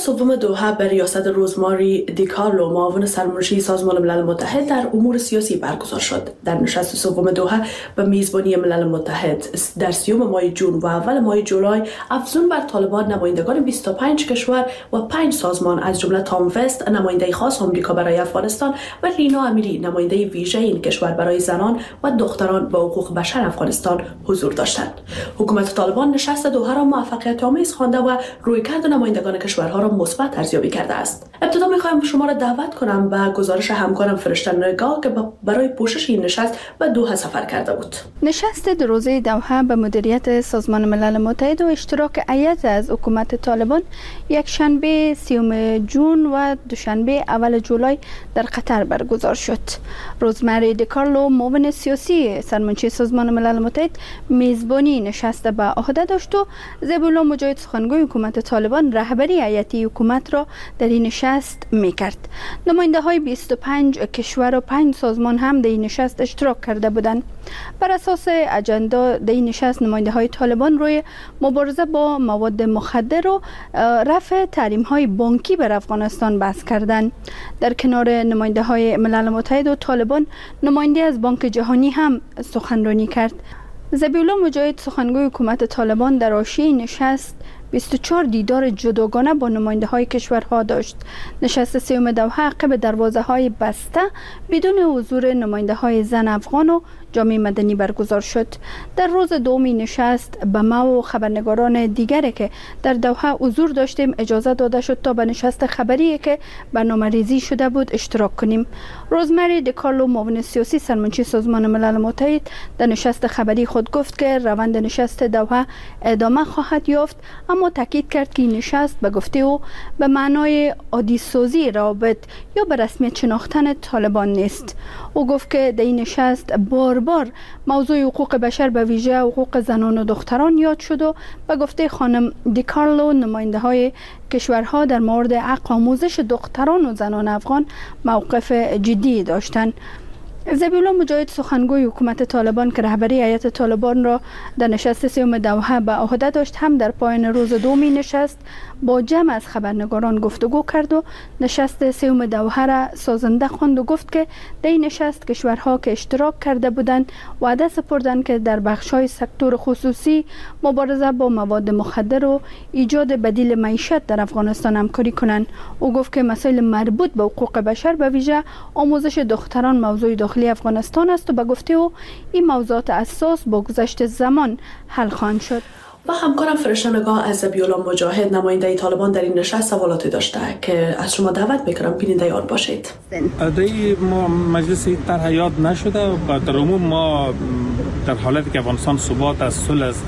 سوم دوحه به ریاست روزماری دیکارلو معاون سرمنشی سازمان ملل متحد در امور سیاسی برگزار شد. در نشست سوم دوحه به میزبانی ملل متحد در 30 ماه جون و اول ماه جولای افزون بر طالبان نمایندگان 25 کشور و 5 سازمان از جمله تام وست نماینده خاص آمریکا برای افغانستان و لینا امیری نماینده ویژه این کشور برای زنان و دختران و حقوق بشر افغانستان حضور داشتند. حکومت طالبان نشست دوحه را موفقیت آمیز خوانده و رویکرد نمایندگان کشورها را مثبت ارزیابی کرده است. ابتدا می‌خوایم شما را دعوت کنم به گزارش همکارم فرشته نگاه که برای پوشش این نشست به دوحه سفر کرده بود. نشست دو روزه دوحه به مدیریت سازمان ملل متحد و اشتراک هیئت از حکومت طالبان یک شنبه 30 جون و دوشنبه اول جولای در قطر برگزار شد. روزمری دیکارلو معاون سیاسی سرمنشی سازمان ملل متحد میزبانی نشست به عهده داشت و زبی‌الله مجاهد سخنگوی حکومت طالبان رهبری هیئتی حکومت را در این نشست میکرد. نماینده های 25 کشور و 5 سازمان هم در این نشست اشتراک کرده بودند. بر اساس اجندا در این نشست نماینده های طالبان روی مبارزه با مواد مخدر و رفع تحریم های بانکی بر افغانستان بحث کردند. در کنار نماینده های ملل متحد و طالبان نماینده از بانک جهانی هم سخنرانی کرد. زبی‌الله مجاهد سخنگوی حکومت طالبان در حاشیه نشست 24 دیدار جداگانه با نماینده های کشورها داشت. نشست سوم دوحه عقب دروازه های بسته بدون حضور نماینده های زن افغان و جامعه مدنی برگزار شد. در روز دومی نشست به ما و خبرنگاران دیگری که در دوحه حضور داشتیم اجازه داده شد تا به نشست خبری که برنامه‌ریزی شده بود اشتراک کنیم. روزمری دیکارلو معاون سیاسی سرمنشی سازمان ملل متحد در نشست خبری خود گفت که روند نشست دوحه ادامه خواهد یافت، اما تاکید کرد که این نشست به گفته او به معنای عادی سازی روابط یا به رسمیت شناختن طالبان نیست. او گفت که در این نشست بار موضوع حقوق بشر به ویژه حقوق زنان و دختران یاد شد و به گفته خانم دیکارلو نماینده های کشورها در مورد حق آموزش دختران و زنان افغان موقف جدی داشتند. زبی‌الله مجاهد سخنگوی حکومت طالبان که رهبری هیئت طالبان را در نشست سوم دوحه به عهده داشت هم در پایان روز دومی نشست با جمع از خبرنگاران گفتگو کرد و نشست سوم دوحه را سازنده خواند و گفت که در این نشست کشورها که اشتراک کرده بودند وعده سپردند که در بخش‌های سکتور خصوصی مبارزه با مواد مخدر و ایجاد بدیل معیشت در افغانستان همکاری کنند. او گفت که مسائل مربوط به حقوق بشر به ویژه آموزش دختران موضوع داخلی افغانستان است و به گفته او این موضوعات اساس با گذشت زمان حل خواهند شد. و همکارم فرشته نگاه از زبی‌الله مجاهد نماینده طالبان در این نشست سوالاتی داشته که از شما دعوت میکنم بیننده آن باشید. ادای ما مجلس طرح یاد نشده و در عموم ما در حالتی که افغانستان ثبات از صلح است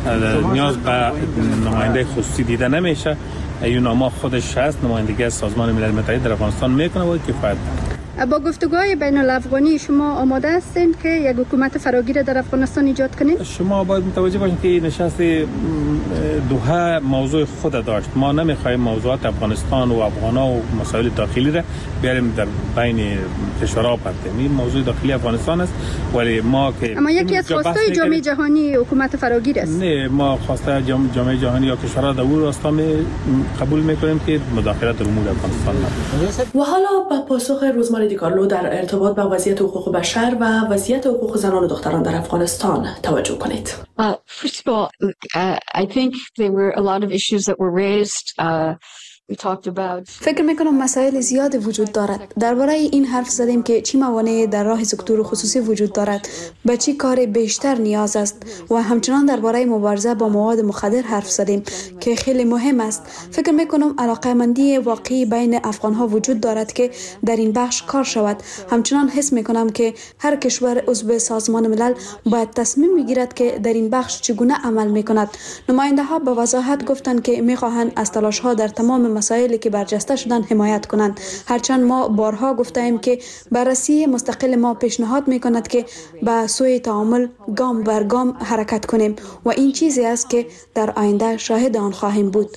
نیاز به نماینده خصوصی دیده نمیشه. یوناما خودش هست نمایندگی از سازمان ملل متحد در افغانستان میکنه و کفایت. با گفتگوهای بین الافغانی شما آماده هستین که یک حکومت فراگیر در افغانستان ایجاد کنید؟ شما باید متوجه باشید که نشست دوحه موضوع خود داشت. ما نمیخوایم موضوعات افغانستان و افغانا و مسائل داخلی را بیاریم در بین کشورها پرتیم. این موضوع داخلی افغانستان است ولی ما که اما یکی از خواستای جامعه جهانی حکومت فراگیر است. نه، ما خواسته جامعه جهانی یا کشورها در اون راستا قبول میکنیم که مداخلت در امور افغانستان نکنند. و حالا با پاسخ روزماری دیکارلو در ارتباط با وضعیت حقوق بشر و وضعیت حقوق زنان و دختران در افغانستان توجه کنید. First of all, I think there were a lot of issues that were raised. فکر میکنم مسائل زیاد وجود دارد. درباره این حرف زدیم که چی موانع در راه سکتور خصوصی وجود دارد، به چی کار بیشتر نیاز است و همچنان درباره مبارزه با مواد مخدر حرف زدیم که خیلی مهم است. فکر میکنم علاقه‌مندی واقعی بین افغانها وجود دارد که در این بخش کار شود. همچنان حس میکنم که هر کشور عضو سازمان ملل باید تصمیم بگیرد که در این بخش چگونه عمل میکند. نماینده ها به وضاحت گفتند که میخواهند از تلاش ها در تمام مسائلی که برجسته شدن حمایت کنند. هرچند ما بارها گفتیم که بررسی مستقل ما پیشنهاد میکند که به سوی تعامل گام بر گام حرکت کنیم و این چیزی است که در آینده شاهد آن خواهیم بود.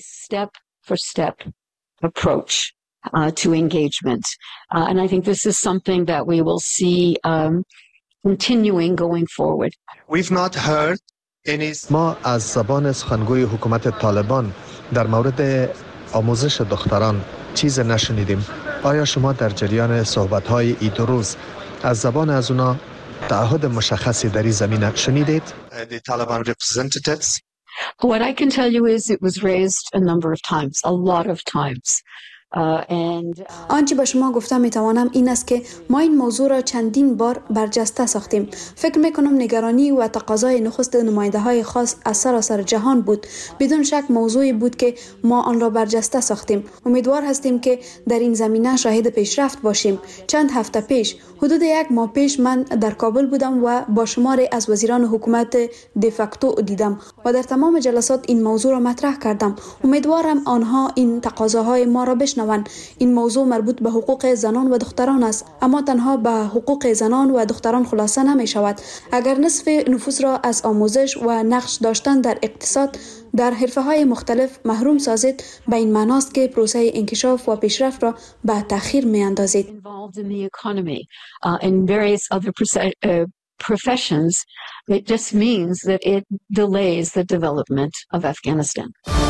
To engagement. And I think this is something that we will see continuing going forward. We've not heard any... ما از زبان سخنگوی حکومت طالبان در مورد آموزش دختران چیز نشنیدیم. آیا شما در جریان صحبت‌های این دو روز از زبان از اونا تعهد مشخصی در این زمینه شنیدید؟ The Taliban representatives. What I can tell you is it was raised a number of times, a lot of times. آنچه به شما گفتم میتوانم این است که ما این موضوع را چندین بار برجسته ساختیم. فکر میکنم نگرانی و تقاضای نخست نماینده های خاص از سراسر جهان بود. بدون شک موضوعی بود که ما آن را برجسته ساختیم. امیدوار هستیم که در این زمینه شاهد پیشرفت باشیم. چند هفته پیش، حدود یک ماه پیش، من در کابل بودم و با شماری از وزیران حکومت دفاکتو دیدم و در تمام جلسات این موضوع را مطرح کردم. امیدوارم آنها این تقاضاهای ما را بشنوند. این موضوع مربوط به حقوق زنان و دختران است، اما تنها به حقوق زنان و دختران خلاصه نمی شود. اگر نصف نفوس را از آموزش و نقش داشتن در اقتصاد در حرفه‌های مختلف محروم سازید، به این معناست که پروسه انکشاف و پیشرفت را به تأخیر می‌اندازید. Professions, it just means that it delays the development of Afghanistan.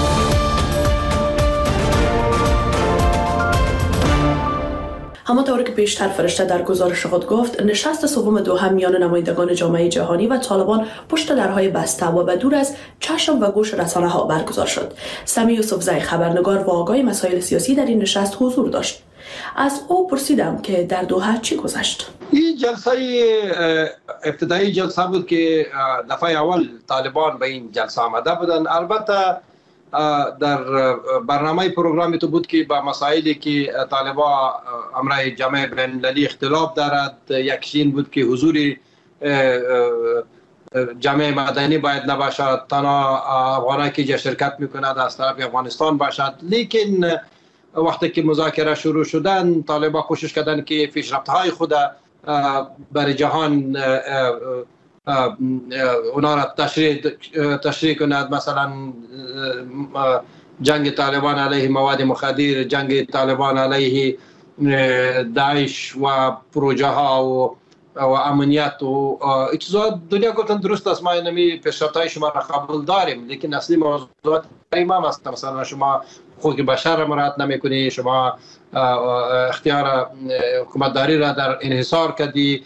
همانطور که پیشتر فرشته در گزارش خود گفت، نشست سوم دوحه میان نمایندگان جامعه جهانی و طالبان پشت درهای بسته و به دور از چشم و گوش رسانه ها برگزار شد. سمی یوسفزی خبرنگار و آگاه مسائل سیاسی در این نشست حضور داشت. از او پرسیدم که در دوحه چی گذشت. این جلسه ابتدایی جلسه بود که دفعه اول طالبان به این جلسه آمده بودن. البته در برنامه پروگرامی تو بود که با مسائلی که طالبان امرای جامعه بین المللی اختلاف دارد، یکیش بود که حضور جامعه مدنی باید نباشد، تنها افغانایی که شرکت میکند از طرف افغانستان باشد. لیکن وقتی که مذاکره شروع شدن، طالبان کوشش کردن که پیشرفت‌های خود برای جهان اونا را تشریح کند. مثلا جنگ طالبان علیه مواد مخدر، جنگ طالبان علیه داعش و پروژه ها و امنیت و چیزا. دنیا گفتن درست است، ما اینمی پیشرفت‌های شما را قبول داریم، لیکن اصلی موضوعات ما است. مثلا شما حقوق بشر را مراعات نمی‌کنی، شما اختیار حکومتداری را در انحصار کردی،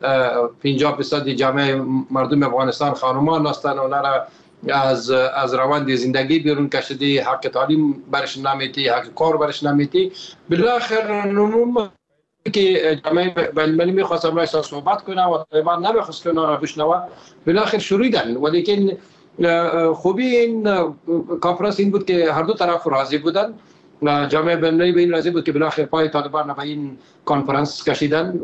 50% جامعه مردم افغانستان خانمان هستند، اونا را از روند زندگی بیرون کشیدی، حق تعلیم برش نمیتی، حق کار برش نمیتی. بالاخره نموم که جامعه بین المللی میخواست امروز صحبت کنه و طالبان نمیخواست که اونا را بشنوه، بالاخره شروعیدن. ولیکن خوبی این کنفرانس این بود که هر دو طرف راضی بودن. جامعه بین المللی به این راضی بود که بالاخره پای طالبان به این کنفرانس کشیدن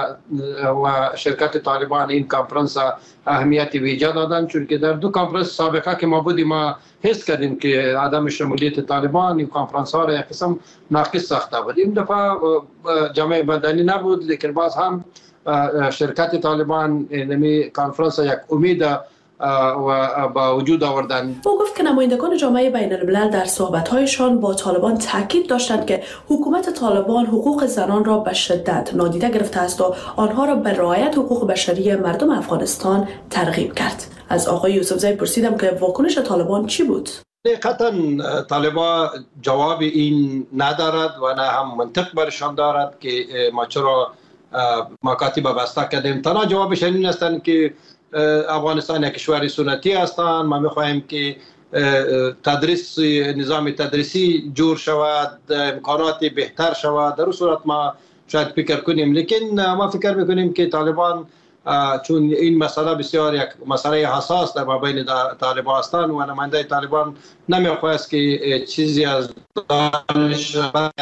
و شرکت طالبان این کنفرانس اهمیتی ویژه دادن، چون که در دو کنفرانس سابقه که ما بودیم ما حس کردیم که عدم شمولیت طالبان این کنفرانس ها را یک قسم ناقص ساخته بود. این دفعه جامعه مدنی نبود، لیکن باز هم شرکت طالبان این کنفرانس یک امید و با وجود آوردن. او گفت که نمایندگان جامعه بین الملل در صحبت‌هایشان با طالبان تاکید داشتند که حکومت طالبان حقوق زنان را به شدت نادیده گرفته است و آنها را به رعایت حقوق بشری مردم افغانستان ترغیب کرد. از آقای یوسفزی پرسیدم که واکنش طالبان چی بود؟ حقیقتا طالبان جواب این ندارد و نه هم منطق برشان دارد که ما چرا مکاتب بسته کردیم. تنها جوابش این است که افغانستان یک کشور سنتی هستند، ما میخواهیم که تدریس نظام تدریسی جور شود، امکانات بهتر شود. در اون صورت ما شاید فکر کنیم، لیکن ما فکر میکنیم که طالبان چون این مسئله بسیار یک مسئله حساس در مابین طالبان هستند و نماینده طالبان نمیخواست که چیزی از دانش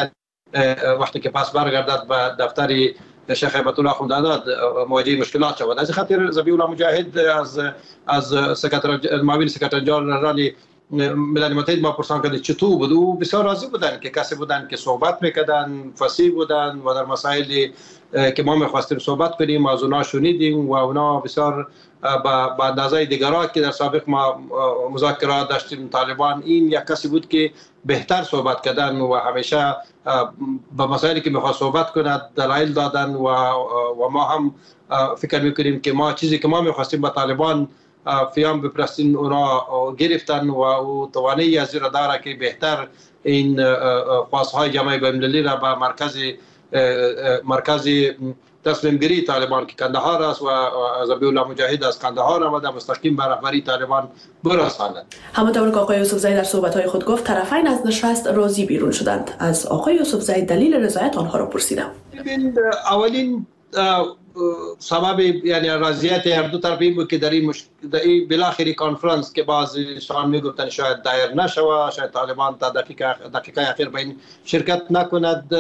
وقتی که پس برگردد به دفتر شیخ هیبت الله خمدانات مواجه مشکلات شود. از خاطر ذبیح الله مجاهد از معاون سکرتر جنرال ملل متحد ما پرسان کرد چطور بود. او بسیار راضی بودن که کسی بودن که صحبت میکردن، فصیح بودن و در مسائلی که ما میخواستیم صحبت کنیم از اونا شنیدیم و اونا بسیار با اندازه دیگرها که در سابق ما مذاکرات داشتیم طالبان، این یک کسی بود که بهتر صحبت کردن و همیشه با مسائلی که میخواد صحبت کند دلایل دادن و ما هم فکر میکنیم که ما چیزی که ما میخواستیم با طالبان فیام بپرستین اونا گرفتن و او توانایی از را داره که بهتر این خواستهای جامعه بین‌المللی را به مرکز تصمیم گیری طالبان که کندهار است و ذبیح الله مجاهد از کندهار آمده مستقیم به رهبری طالبان برساند. همانطور که آقای یوسفزئی در صحبت‌های خود گفت طرفین از نشست راضی بیرون شدند. از آقای یوسفزئی دلیل رضایت آنها را پرسیدم. اولین سبب یعنی راضیت هر دو طرف این بود که در این بالاخره کانفرانس که بعضیشان میگفتن شاید دایر نشود، شاید طالبان تا دقیقه اخیر به این شرکت نکند،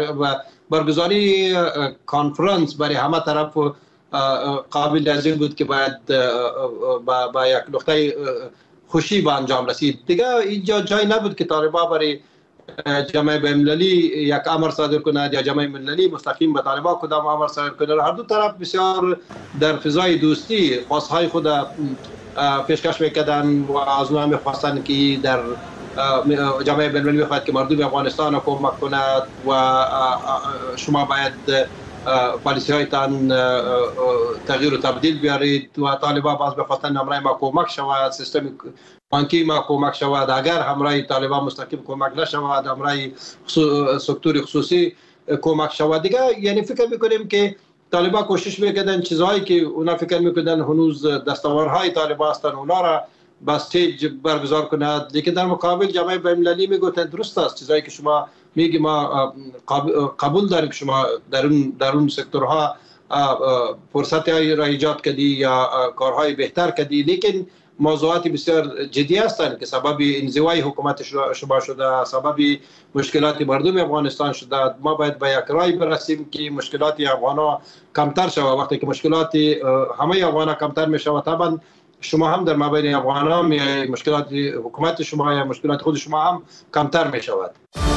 برگزاری کانفرانس برای همه طرف قابل از این بود که باید با یک نقطه خوشی به انجام رسید. دیگه اینجا جای نبود که طالبان برای جامعه بین‌المللی یک امر صادر کند یا جامعه بین‌المللی مستقیم به طالبان کدام امر صادر کند. هر دو طرف بسیار در فضای دوستی خواستهای خود پیشکش میکردن و از اونها میخواستن که در جامعه بین‌المللی میخواهد که مردم افغانستان را کمک کند و شما باید پالیسی هایتان تغییر و تبدیل بیارید و طالبان باز بخواستن همراه ما کمک شود، سیستم بانکی ما کمک شود. اگر همراه طالبان مستقیم کمک نشود، همراه سکتور خصوصی کمک شود. دیگه یعنی فکر میکنیم که طالبان کوشش میکردن چیزهایی که اونا فکر میکردن هنوز دستاوردهای طالبان هستن اونا را با استیج برگزار کند، لیکن در مقابل جامعه بین‌المللی میگوتن درست است چیزایی که شما میگی ما قبول داریم که شما در اون سکتورها فرصت‌های را ایجاد کردی یا کارهای بهتر کردی، لیکن موضوعات بسیار جدی هستند که سبب انزوای حکومت شما شده، سبب مشکلات مردم افغانستان شده. ما باید به یک رای برسیم که مشکلات افغان‌ها کمتر شود. وقتی که مشکلات همه افغان‌ها کمتر میشود، طبعا شما هم در مابین افغان‌ها مشکلات حکومت شما یا مشکلات خود شما هم کمتر میشود.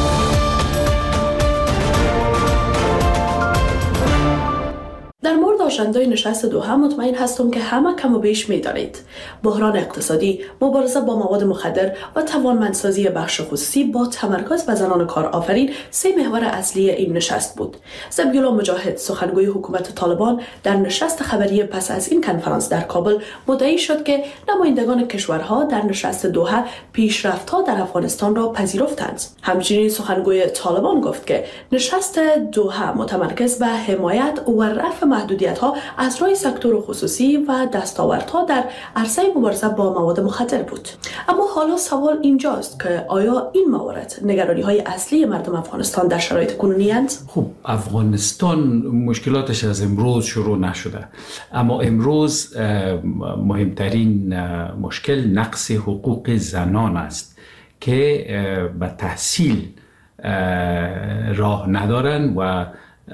در مورد آژندای نشست دوحه مطمئن هستم که همه کم و بیش می‌دانید. بحران اقتصادی، مبارزه با مواد مخدر و توانمندسازی بخش خصوصی با تمرکز بر زنان کارآفرین سه محور اصلی این نشست بود. ذبیح الله مجاهد سخنگوی حکومت طالبان در نشست خبری پس از این کنفرانس در کابل مدعی شد که نمایندگان کشورها در نشست دوحه پیشرفت‌ها در افغانستان را پذیرفتند. همچنین سخنگوی طالبان گفت که نشست دوحه متمرکز بر حمایت و رفع محدودیت‌ها از راه سکتور خصوصی و دستاوردها در عرصه مبارزه با مواد مخدر بود. اما حالا سوال اینجاست که آیا این موارد نگرانی‌های اصلی مردم افغانستان در شرایط کنونی اند؟ خب افغانستان مشکلاتش از امروز شروع نشده، اما امروز مهمترین مشکل نقص حقوق زنان است که به تحصیل راه ندارن و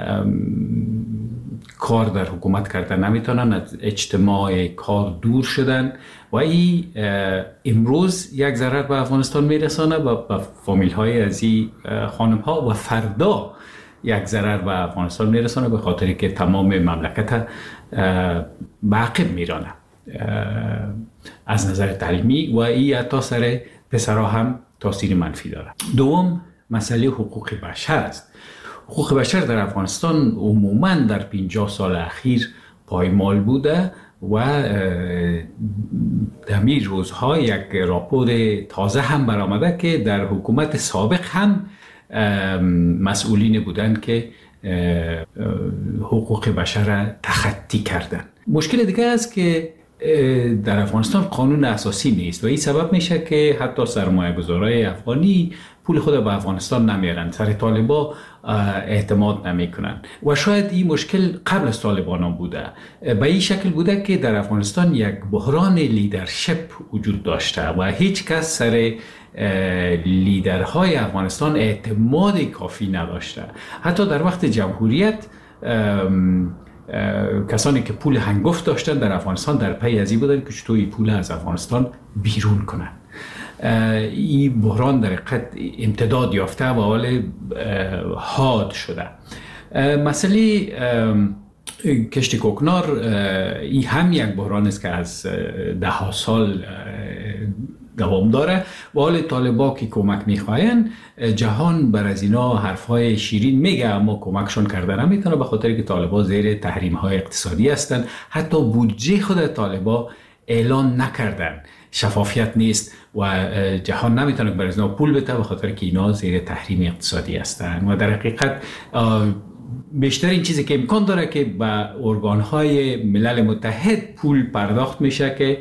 کار در حکومت کرده نمیتونن، از اجتماع کار دور شدن و این امروز یک ضرر به افغانستان میرسانه و به فامیل های از این خانم ها و فردا یک ضرر به افغانستان میرسانه به خاطری که تمام مملکت به عقب میرانه از نظر تعلیمی و این حتی سر پسرها هم تاثیر منفی داره. دوم مسئله حقوق بشر است. حقوق بشر در افغانستان عموماً در 50 سال اخیر پایمال بوده و در این روزها یک راپور تازه هم برآمده که در حکومت سابق هم مسئولین بودند که حقوق بشر را تخطی کردند. مشکل دیگه است که در افغانستان قانون اساسی نیست و این سبب میشه که حتی سرمایه گذارای افغانی پول خود به افغانستان نمیارن، سر طالبا اعتماد نمیکنن و شاید این مشکل قبل از طالبان هم بوده. به این شکل بوده که در افغانستان یک بحران لیدرشپ وجود داشته و هیچ کس سر لیدرهای افغانستان اعتماد کافی نداشته. حتی در وقت جمهوریت کسانی که پول هنگفت داشتن در افغانستان در پی از این بودن که چطور این پول از افغانستان بیرون کنن. این بحران در حقیقت امتداد یافته و حال حاد شده. مسئله کشت کوکنار این هم یک بحران است که از 10 سال دوام داره و حال طالبا که کمک میخواین جهان بر از اینا حرفهای شیرین میگه اما کمکشون کرده نمیتونه به خاطر که طالبا زیر تحریم های اقتصادی هستن. حتی بودجه خود طالبا اعلان نکردن، شفافیت نیست و جهان نمیتونه برای اینا پول بده به خاطر که اینا زیر تحریم اقتصادی هستن و در حقیقت بیشتر این چیزی که امکان داره که به ارگان‌های ملل متحد پول پرداخت میشه که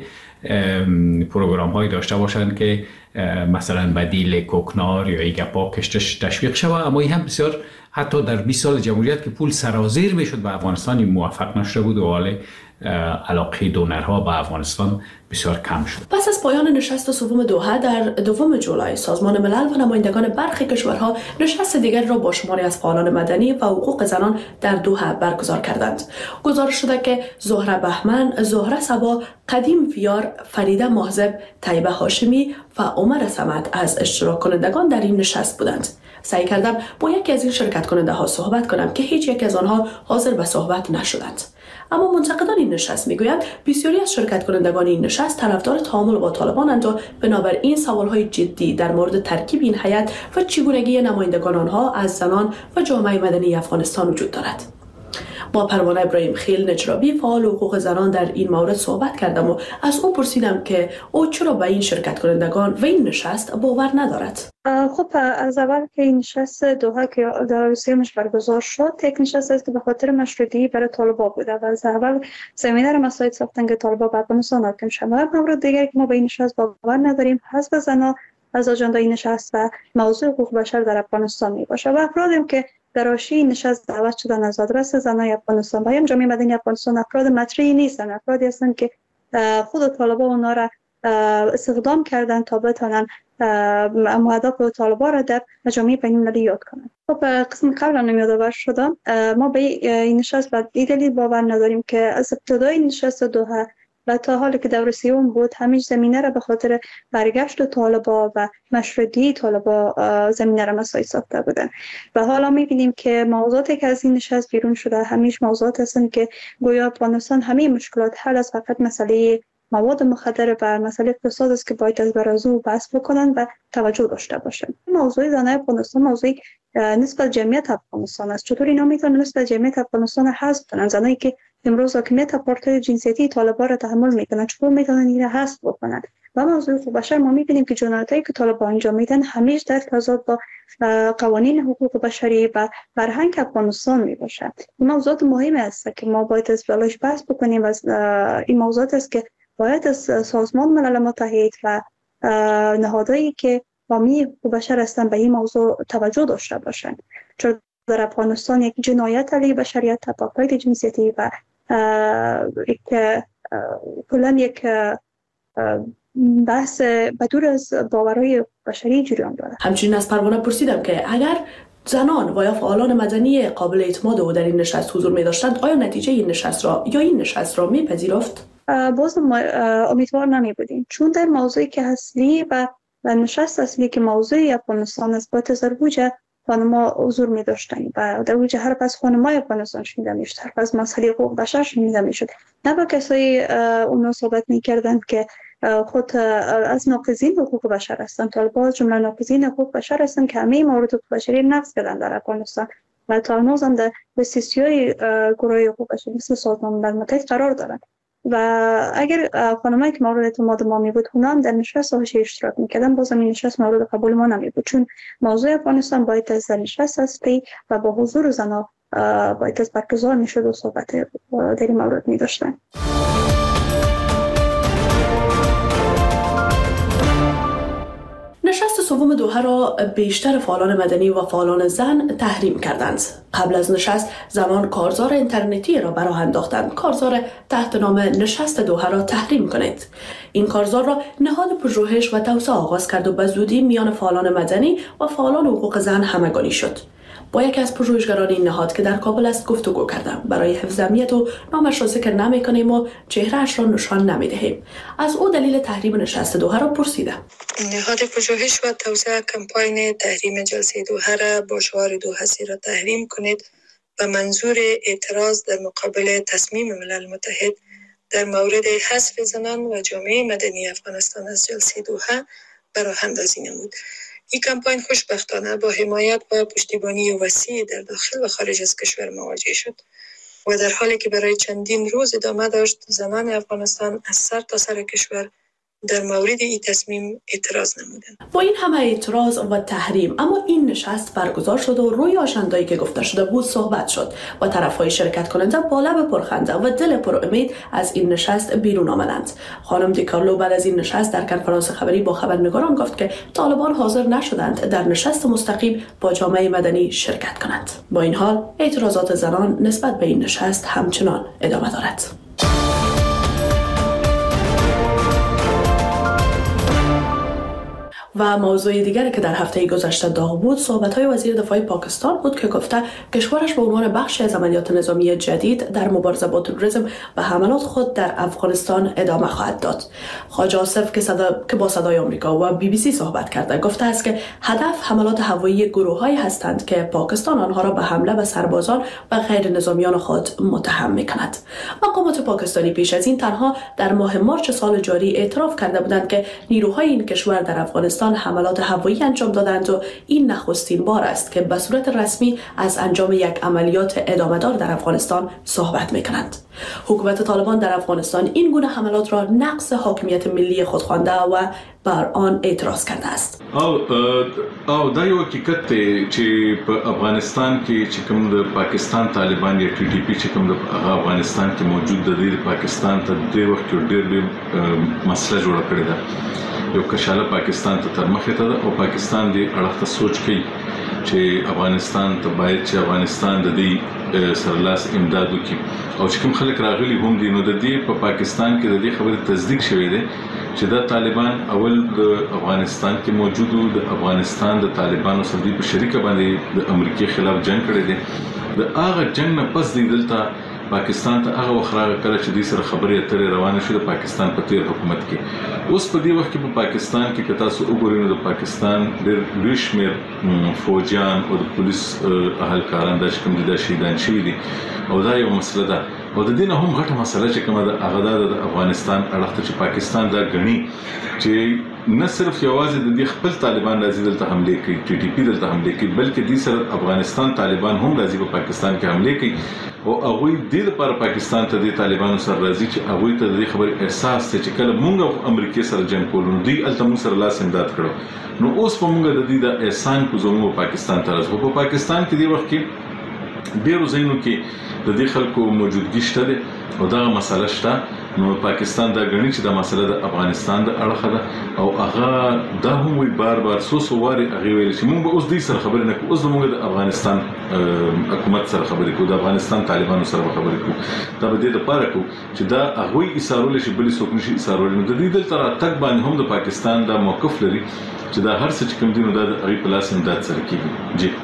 پروگرام های داشته باشند که مثلا بدیل کوکنار یا ایگپا کشتش تشویق شود. اما این هم بسیار حتی در 20 سال جمهوریت که پول سرازیر میشد به افغانستان موفق نشده بود و حال علاقه دونرها به افغانستان بسیار کم شد. پس از پایان نشست سوم دوحه در 2 جولای سازمان ملل و نمایندگان برخی کشورها نشست دیگر را با شماری از فعالان مدنی و حقوق زنان در دوحه برگزار کردند. گزارش شده که زهره بهمن، زهره صبا، قدیم ویار، فریده محضب، طیبه هاشمی و عمر صمد از اشتراک کنندگان در این نشست بودند. سعی کردم با یکی از این شرکت کننده ها صحبت کنم که هیچ یک از آنها حاضر به صحبت نشدند. اما منتقدان این نشست میگویند بسیاری از شرکت کنندگان این نشست طرفدار تعامل با طالبانند و بنابراین سوالهای جدی در مورد ترکیب این هیئت و چگونگی نمایندگان آنها از زنان و جامعه مدنی افغانستان وجود دارد. با پروانه ابراهیم خیل نجرابی فعال حقوق زنان در این مورد صحبت کردم و از او پرسیدم که او چرا به این شرکت کنندگان و این نشست باور ندارد. خب از اول که این نشست دوحه که در روسیه‌مش برگزار شد یک نشست است که به خاطر مشروطیت برای طالبان بوده و از اول زمینه را مساعد ساختن که طالبان به افغانستان حاکم شوند. و مورد دیگری که ما به این نشست باور نداریم حذف زنان از آژاندای این نشست و موضوع حقوق بشر در افغانستان میباشه و افرادی که در حاشیه این نشست دعوت شدن از آدرس زنای افغانستان و جامعه مدنی افغانستان افراد مطرحی نیستن، افرادی هستند که خود طالبان اونا را استخدام کردن تا بتونن اهداف طالبان را در جامعه بین‌المللی یاد کنند. خب قسم قبلا یادآور شدم ما به این نشست به دلیل باور نداریم که از ابتدای نشست دوحه و تا حالی که دور سیوم بود همیشه زمینه را به خاطر برگشت طالبان و مشروطیت طالبان زمینه را مساعد ساخته بودن و حالا می‌بینیم که موضوعاتی که از این نشست بیرون شده همیشه موضوعات هستند که گویا افغانستان همه مشکلات حل از فقط مسئله مواد مخدر و مسئله اقتصاد است که باید از برازو بحث بکنن و توجه داشته باشن. موضوع زنای افغانستان موضوع نسبت جمعیت افغانستان است. چطور اینا میتونن نسبت جمعیت افغانستان حذف کنن؟ زنایی که امروز حاکمیت پارتی جنسیتی طالبان را تحمل میکنن چطور میتونن این را حذف بکنن؟ و موضوع حقوق بشر ما میبینیم که جنایتایی که طالبان انجام میدن همیشه در تضاد با قوانین حقوق بشری و فرهنگ افغانستان میباشد. این موضوعات مهمی است که ما باید از بلاش بحث بکنیم و این موضوعات است که باید از سازمان ملل متحد و نهادهایی که حامی حقوق بشر هستند به این موضوع توجه داشته باشند. چون در افغانستان یک جنایت علیه بشریت، اپارتاید جنسیتی و کلاً یک بحث بدور از باورهای بشری جریان دارد. همچنین از پروانه پرسیدم که اگر زنان و یا فعالان مدنی قابل اعتماد او در این نشست حضور می داشتند آیا نتیجه این نشست را یا این نشست را می پذیرفت؟ باز امیدوار نمی بودیم چون در موضوعی که اصلی و نشست اصلی که موضوع افغانستان است با تزربوجه خانم‌ها حضور می داشتند و در وجه هر پس خانم‌های افغانستان شنیده می شد، هر پس مسئله حقوق بشر شنیده می شد. نه با کسایی اونا صحبت می کردند که خود از ناقضین حقوق بشر هستند. طالبان جمله ناقضین حقوق بشر هستند که همه موارد حقوق بشری نقض کردند در افغانستان و تا هنوز هم در دسترسی‌های گروه حقوق بشری مثل سازمان ملل متحد قرار دارند. و اگر خانمایی که مورد اعتماد ما می بود اونا هم در نشست حاشیه اشتراک میکردن بازم این نشست مورد قبول ما نمی بود چون موضوع افغانستان باید از نشست اصلی و با حضور زنها باید از برگزار میشد و صحبت در این مورد می داشتن. نشست سوم دوحه را بیشتر فعالان مدنی و فعالان زن تحریم کردند. قبل از نشست زنان کارزار اینترنتی را براه انداختند. کارزار تحت نام نشست دوحه را تحریم کنید. این کارزار را نهاد پژوهش و توسعه آغاز کرد و به زودی میان فعالان مدنی و فعالان حقوق زن همگانی شد. با یکی از پژوهشگران این نهاد که در کابل است گفتگو کردم. برای حفظ امنیت و نامش را ذکر نمی‌کنیم و چهره‌اش را نشان نمی‌دهیم. از او دلیل تحریم نشست دوحه را پرسیدم. نهاد پژوهش و توسعه کمپاین تحریم جلسه دوحه را با شعار دوحه را تحریم کنید و منظور اعتراض در مقابل تصمیم ملل متحد در مورد حذف زنان و جامعه مدنی افغانستان از جلسه دوحه برای اندازی نمود. این کمپاین خوشبختانه با حمایت و پشتیبانی وسیع در داخل و خارج از کشور مواجه شد. و در حالی که برای چندین روز ادامه داشت، زنان افغانستان از سر تا سر کشور در مورد این تصمیم اعتراض نمودند. با این همه اعتراض و تحریم، اما این نشست برگزار شد و روی آژنده‌ای که گفته شده بود صحبت شد و طرف‌های شرکت کننده با لب پرخنده و دل پر امید از این نشست بیرون آمدند. خانم دیکارلو بعد از این نشست در کنفرانس خبری با خبرنگاران گفت که طالبان حاضر نشدند در نشست مستقیم با جامعه مدنی شرکت کنند. با این حال اعتراضات زنان نسبت به این نشست همچنان ادامه دارد. و موضوع دیگری که در هفته گذشته داغ بود، صحبت‌های وزیر دفاع پاکستان بود که گفته کشورش به عنوان بخشی از عملیات نظامی جدید در مبارزه با تروریسم و حملات خود در افغانستان ادامه خواهد داد. خواجه آصف که با صدای آمریکا و BBC صحبت کرده گفته است که هدف حملات هوایی گروه‌هایی هستند که پاکستان آنها را به حمله به سربازان و غیر نظامیان خود متهم می‌کند. مقامات پاکستانی پیش از این تنها در ماه مارس سال جاری اعتراف کرده بودند که نیروهای این کشور در افغانستان حملات هوایی انجام دادند و این نخستین بار است که به صورت رسمی از انجام یک عملیات ادامه‌دار در افغانستان صحبت می‌کنند. حکومت طالبان در افغانستان این گونه حملات را نقض حاکمیت ملی خود خوانده و بر آن اعتراض کرده است. او دا یو حقیقت دی چې په افغانستان کې چې کوم د پاکستان طالبان یا ټي ټي پی چې کوم د افغانستان کې موجود د پاکستان ته د وخت ډېر مسله جوړه کړې ده. یو کشاله پاکستان ته تر مخه ته او پاکستان دی اړخ ته سوچ کوي چې افغانستان ته باید چې افغانستان د دې سرلاس امداد وکړي او چې کوم خلک راغلي هم دي نو د دې په پاکستان کې د دې خبرې تصدیق شوې ده چې د طالبان اول د افغانستان کې موجود د افغانستان د طالبانو سره په شریکه باندې د امریکای خلاف جنگ کړی دی. د هغه جنگ نه پس دی دلته پاکستان ته هغه وخراغه کړ چې د سره خبرې اترې روانه شوه د پاکستان په تیر حکومت کې. اوس په دې وخت کې په پاکستان کې که تاسو وګورئ نو د پاکستان ډېر لوی شمېر فوجیان او د پولیس اهلکاران د شکم دي شهیدان شوي دي او دا یو مسله ده او د دې نه هم غټه مسله چې کومه د هغه د افغانستان اړخ ته چې پاکستان دا غني چې نه صرف یوازې د دې خپل طالبان راځي دلته حمله کوي ټي ټي پی دلته حمله کوي بلکې د سره افغانستان طالبان هم راځي په پاکستان کې حمله کوي او هغه د لپاره پاکستان ته د طالبانو سره راځي چې هغه ته د خبر احساس ته چې کله مونږ امریکای سره جنگ کولو دی الته مونږ سره لاس امداد کړو نو اوس په مونږ د دې د احسان کو زموږ پاکستان ته راځو په پاکستان کې دی وخت کې ډیرو ځایونو کې د دې خلکو موجودګي شته ده او دا مسله شته نو پاکستان دا غني چې دا مسله د افغانستان د اړخه ده او هغه دا هم وی بار بار سوسو واري هغه ویل چې مونږ اوس دې سره خبرې نه کوو اوس موږ د افغانستان حکومت سره خبرې کوو د افغانستان طالبانو سره خبرې کوو دا به دې لپاره کوو چې دا هغه یې ایثارول شي بل څوک نشي ایثارول نو د دې دلته تک باندې هم د پاکستان دا موقف لري چې دا هر څه چې کوم دي نو دا هغه پلاس امداد سره کیږي. جی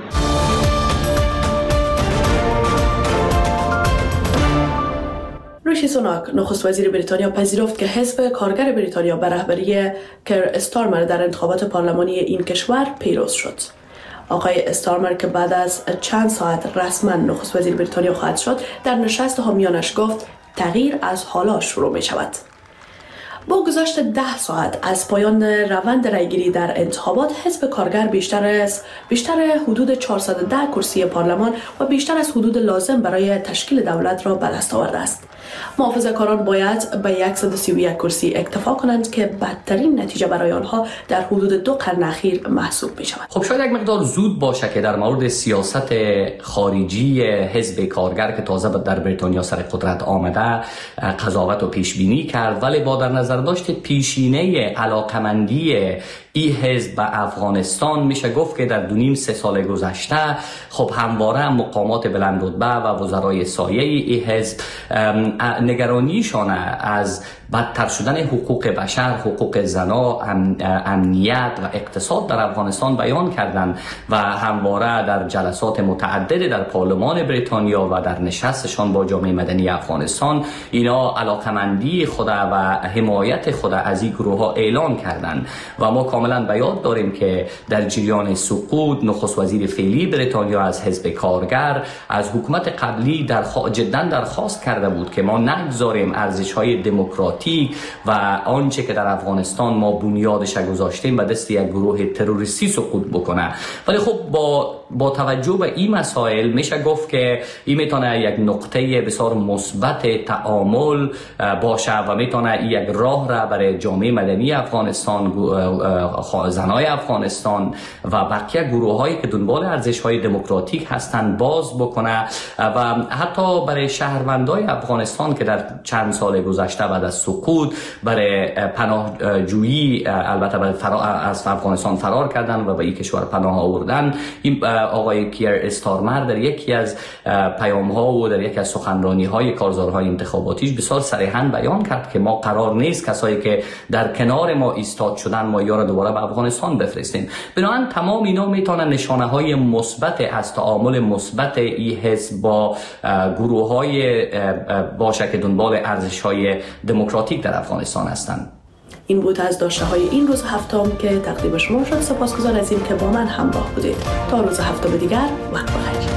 ریشی سوناک نخست وزیر بریتانیا پذیرفت که حزب کارگر بریتانیا به رهبری کر استارمر در انتخابات پارلمانی این کشور پیروز شد. آقای استارمر که بعد از چند ساعت رسما نخست وزیر بریتانیا خواهد شد در نشست حامیانش گفت تغییر از حالا شروع می شود. با گذشت 10 ساعت از پایان روند رایگیری در انتخابات حزب کارگر بیشتر حدود 410 کرسی پارلمان و بیشتر از حدود لازم برای تشکیل دولت را به دست آورده است. محافظه‌کاران باید به 131 کرسی اکتفا کنند که بدترین نتیجه برای آنها در حدود 2 قرن اخیر محسوب می شود. خب شاید یک مقدار زود باشه که در مورد سیاست خارجی حزب کارگر که تازه در بریتانیا سر قدرت آمده قضاوت و پیش بینی کرد، ولی با در نظر داشت پیشینه علاقمندی این حزب به افغانستان میشه گفت که در 2.5-3 سال گذشته خب همواره مقامات بلند رتبه و وزرای سایه این حزب نگرانیشان از بدتر شدن حقوق بشر، حقوق زنا، امنیت و اقتصاد در افغانستان بیان کردند و همواره در جلسات متعدد در پارلمان بریتانیا و در نشستشان با جامعه مدنی افغانستان اینا علاقمندی خود و حمایت خود از این گروه ها اعلان کردند و ما کاملا به یاد داریم که در جریان سقوط نخست وزیر فعلی بریتانیا از حزب کارگر از حکومت قبلی جدا درخواست کرده بود که ما نگذاریم ارزش‌های دموکراتیک و آنچه که در افغانستان ما بنیادش گذاشتیم به دست یک گروه تروریستی سقوط بکنه. ولی خب با با توجه به این مسائل میشه گفت که این میتونه یک نقطه بسیار مثبت تعامل باشه و میتونه یک راه را برای جامعه مدنی افغانستان، زنای افغانستان و بقیه گروه‌هایی که دنبال ارزش‌های دموکراتیک هستند باز بکنه و حتی برای شهروندای افغانستان که در چند سال گذشته بعد از سقوط برای پناهجویی البته از افغانستان فرار کردن و به این کشور پناه آوردن. این آقای کیر استارمر در یکی از پیام‌ها و در یکی از سخنرانی‌های کارزارهای انتخاباتیش بسیار صریحاً بیان کرد که ما قرار نیست کسایی که در کنار ما ایستاد شدن ما یا را دوباره به افغانستان بفرستیم. بنابراین تمام اینا میتونن نشانه‌های مثبت از تعامل مثبت این حزب با گروه‌های باشه که دنبال ارزش‌های دموکراتیک در افغانستان هستند. این بود از داشته های این روز هفتم که تقدیم شما شد. سپاسگزار از این که با من همراه بودید. تا روز هفتم دیگر وقت بخیر.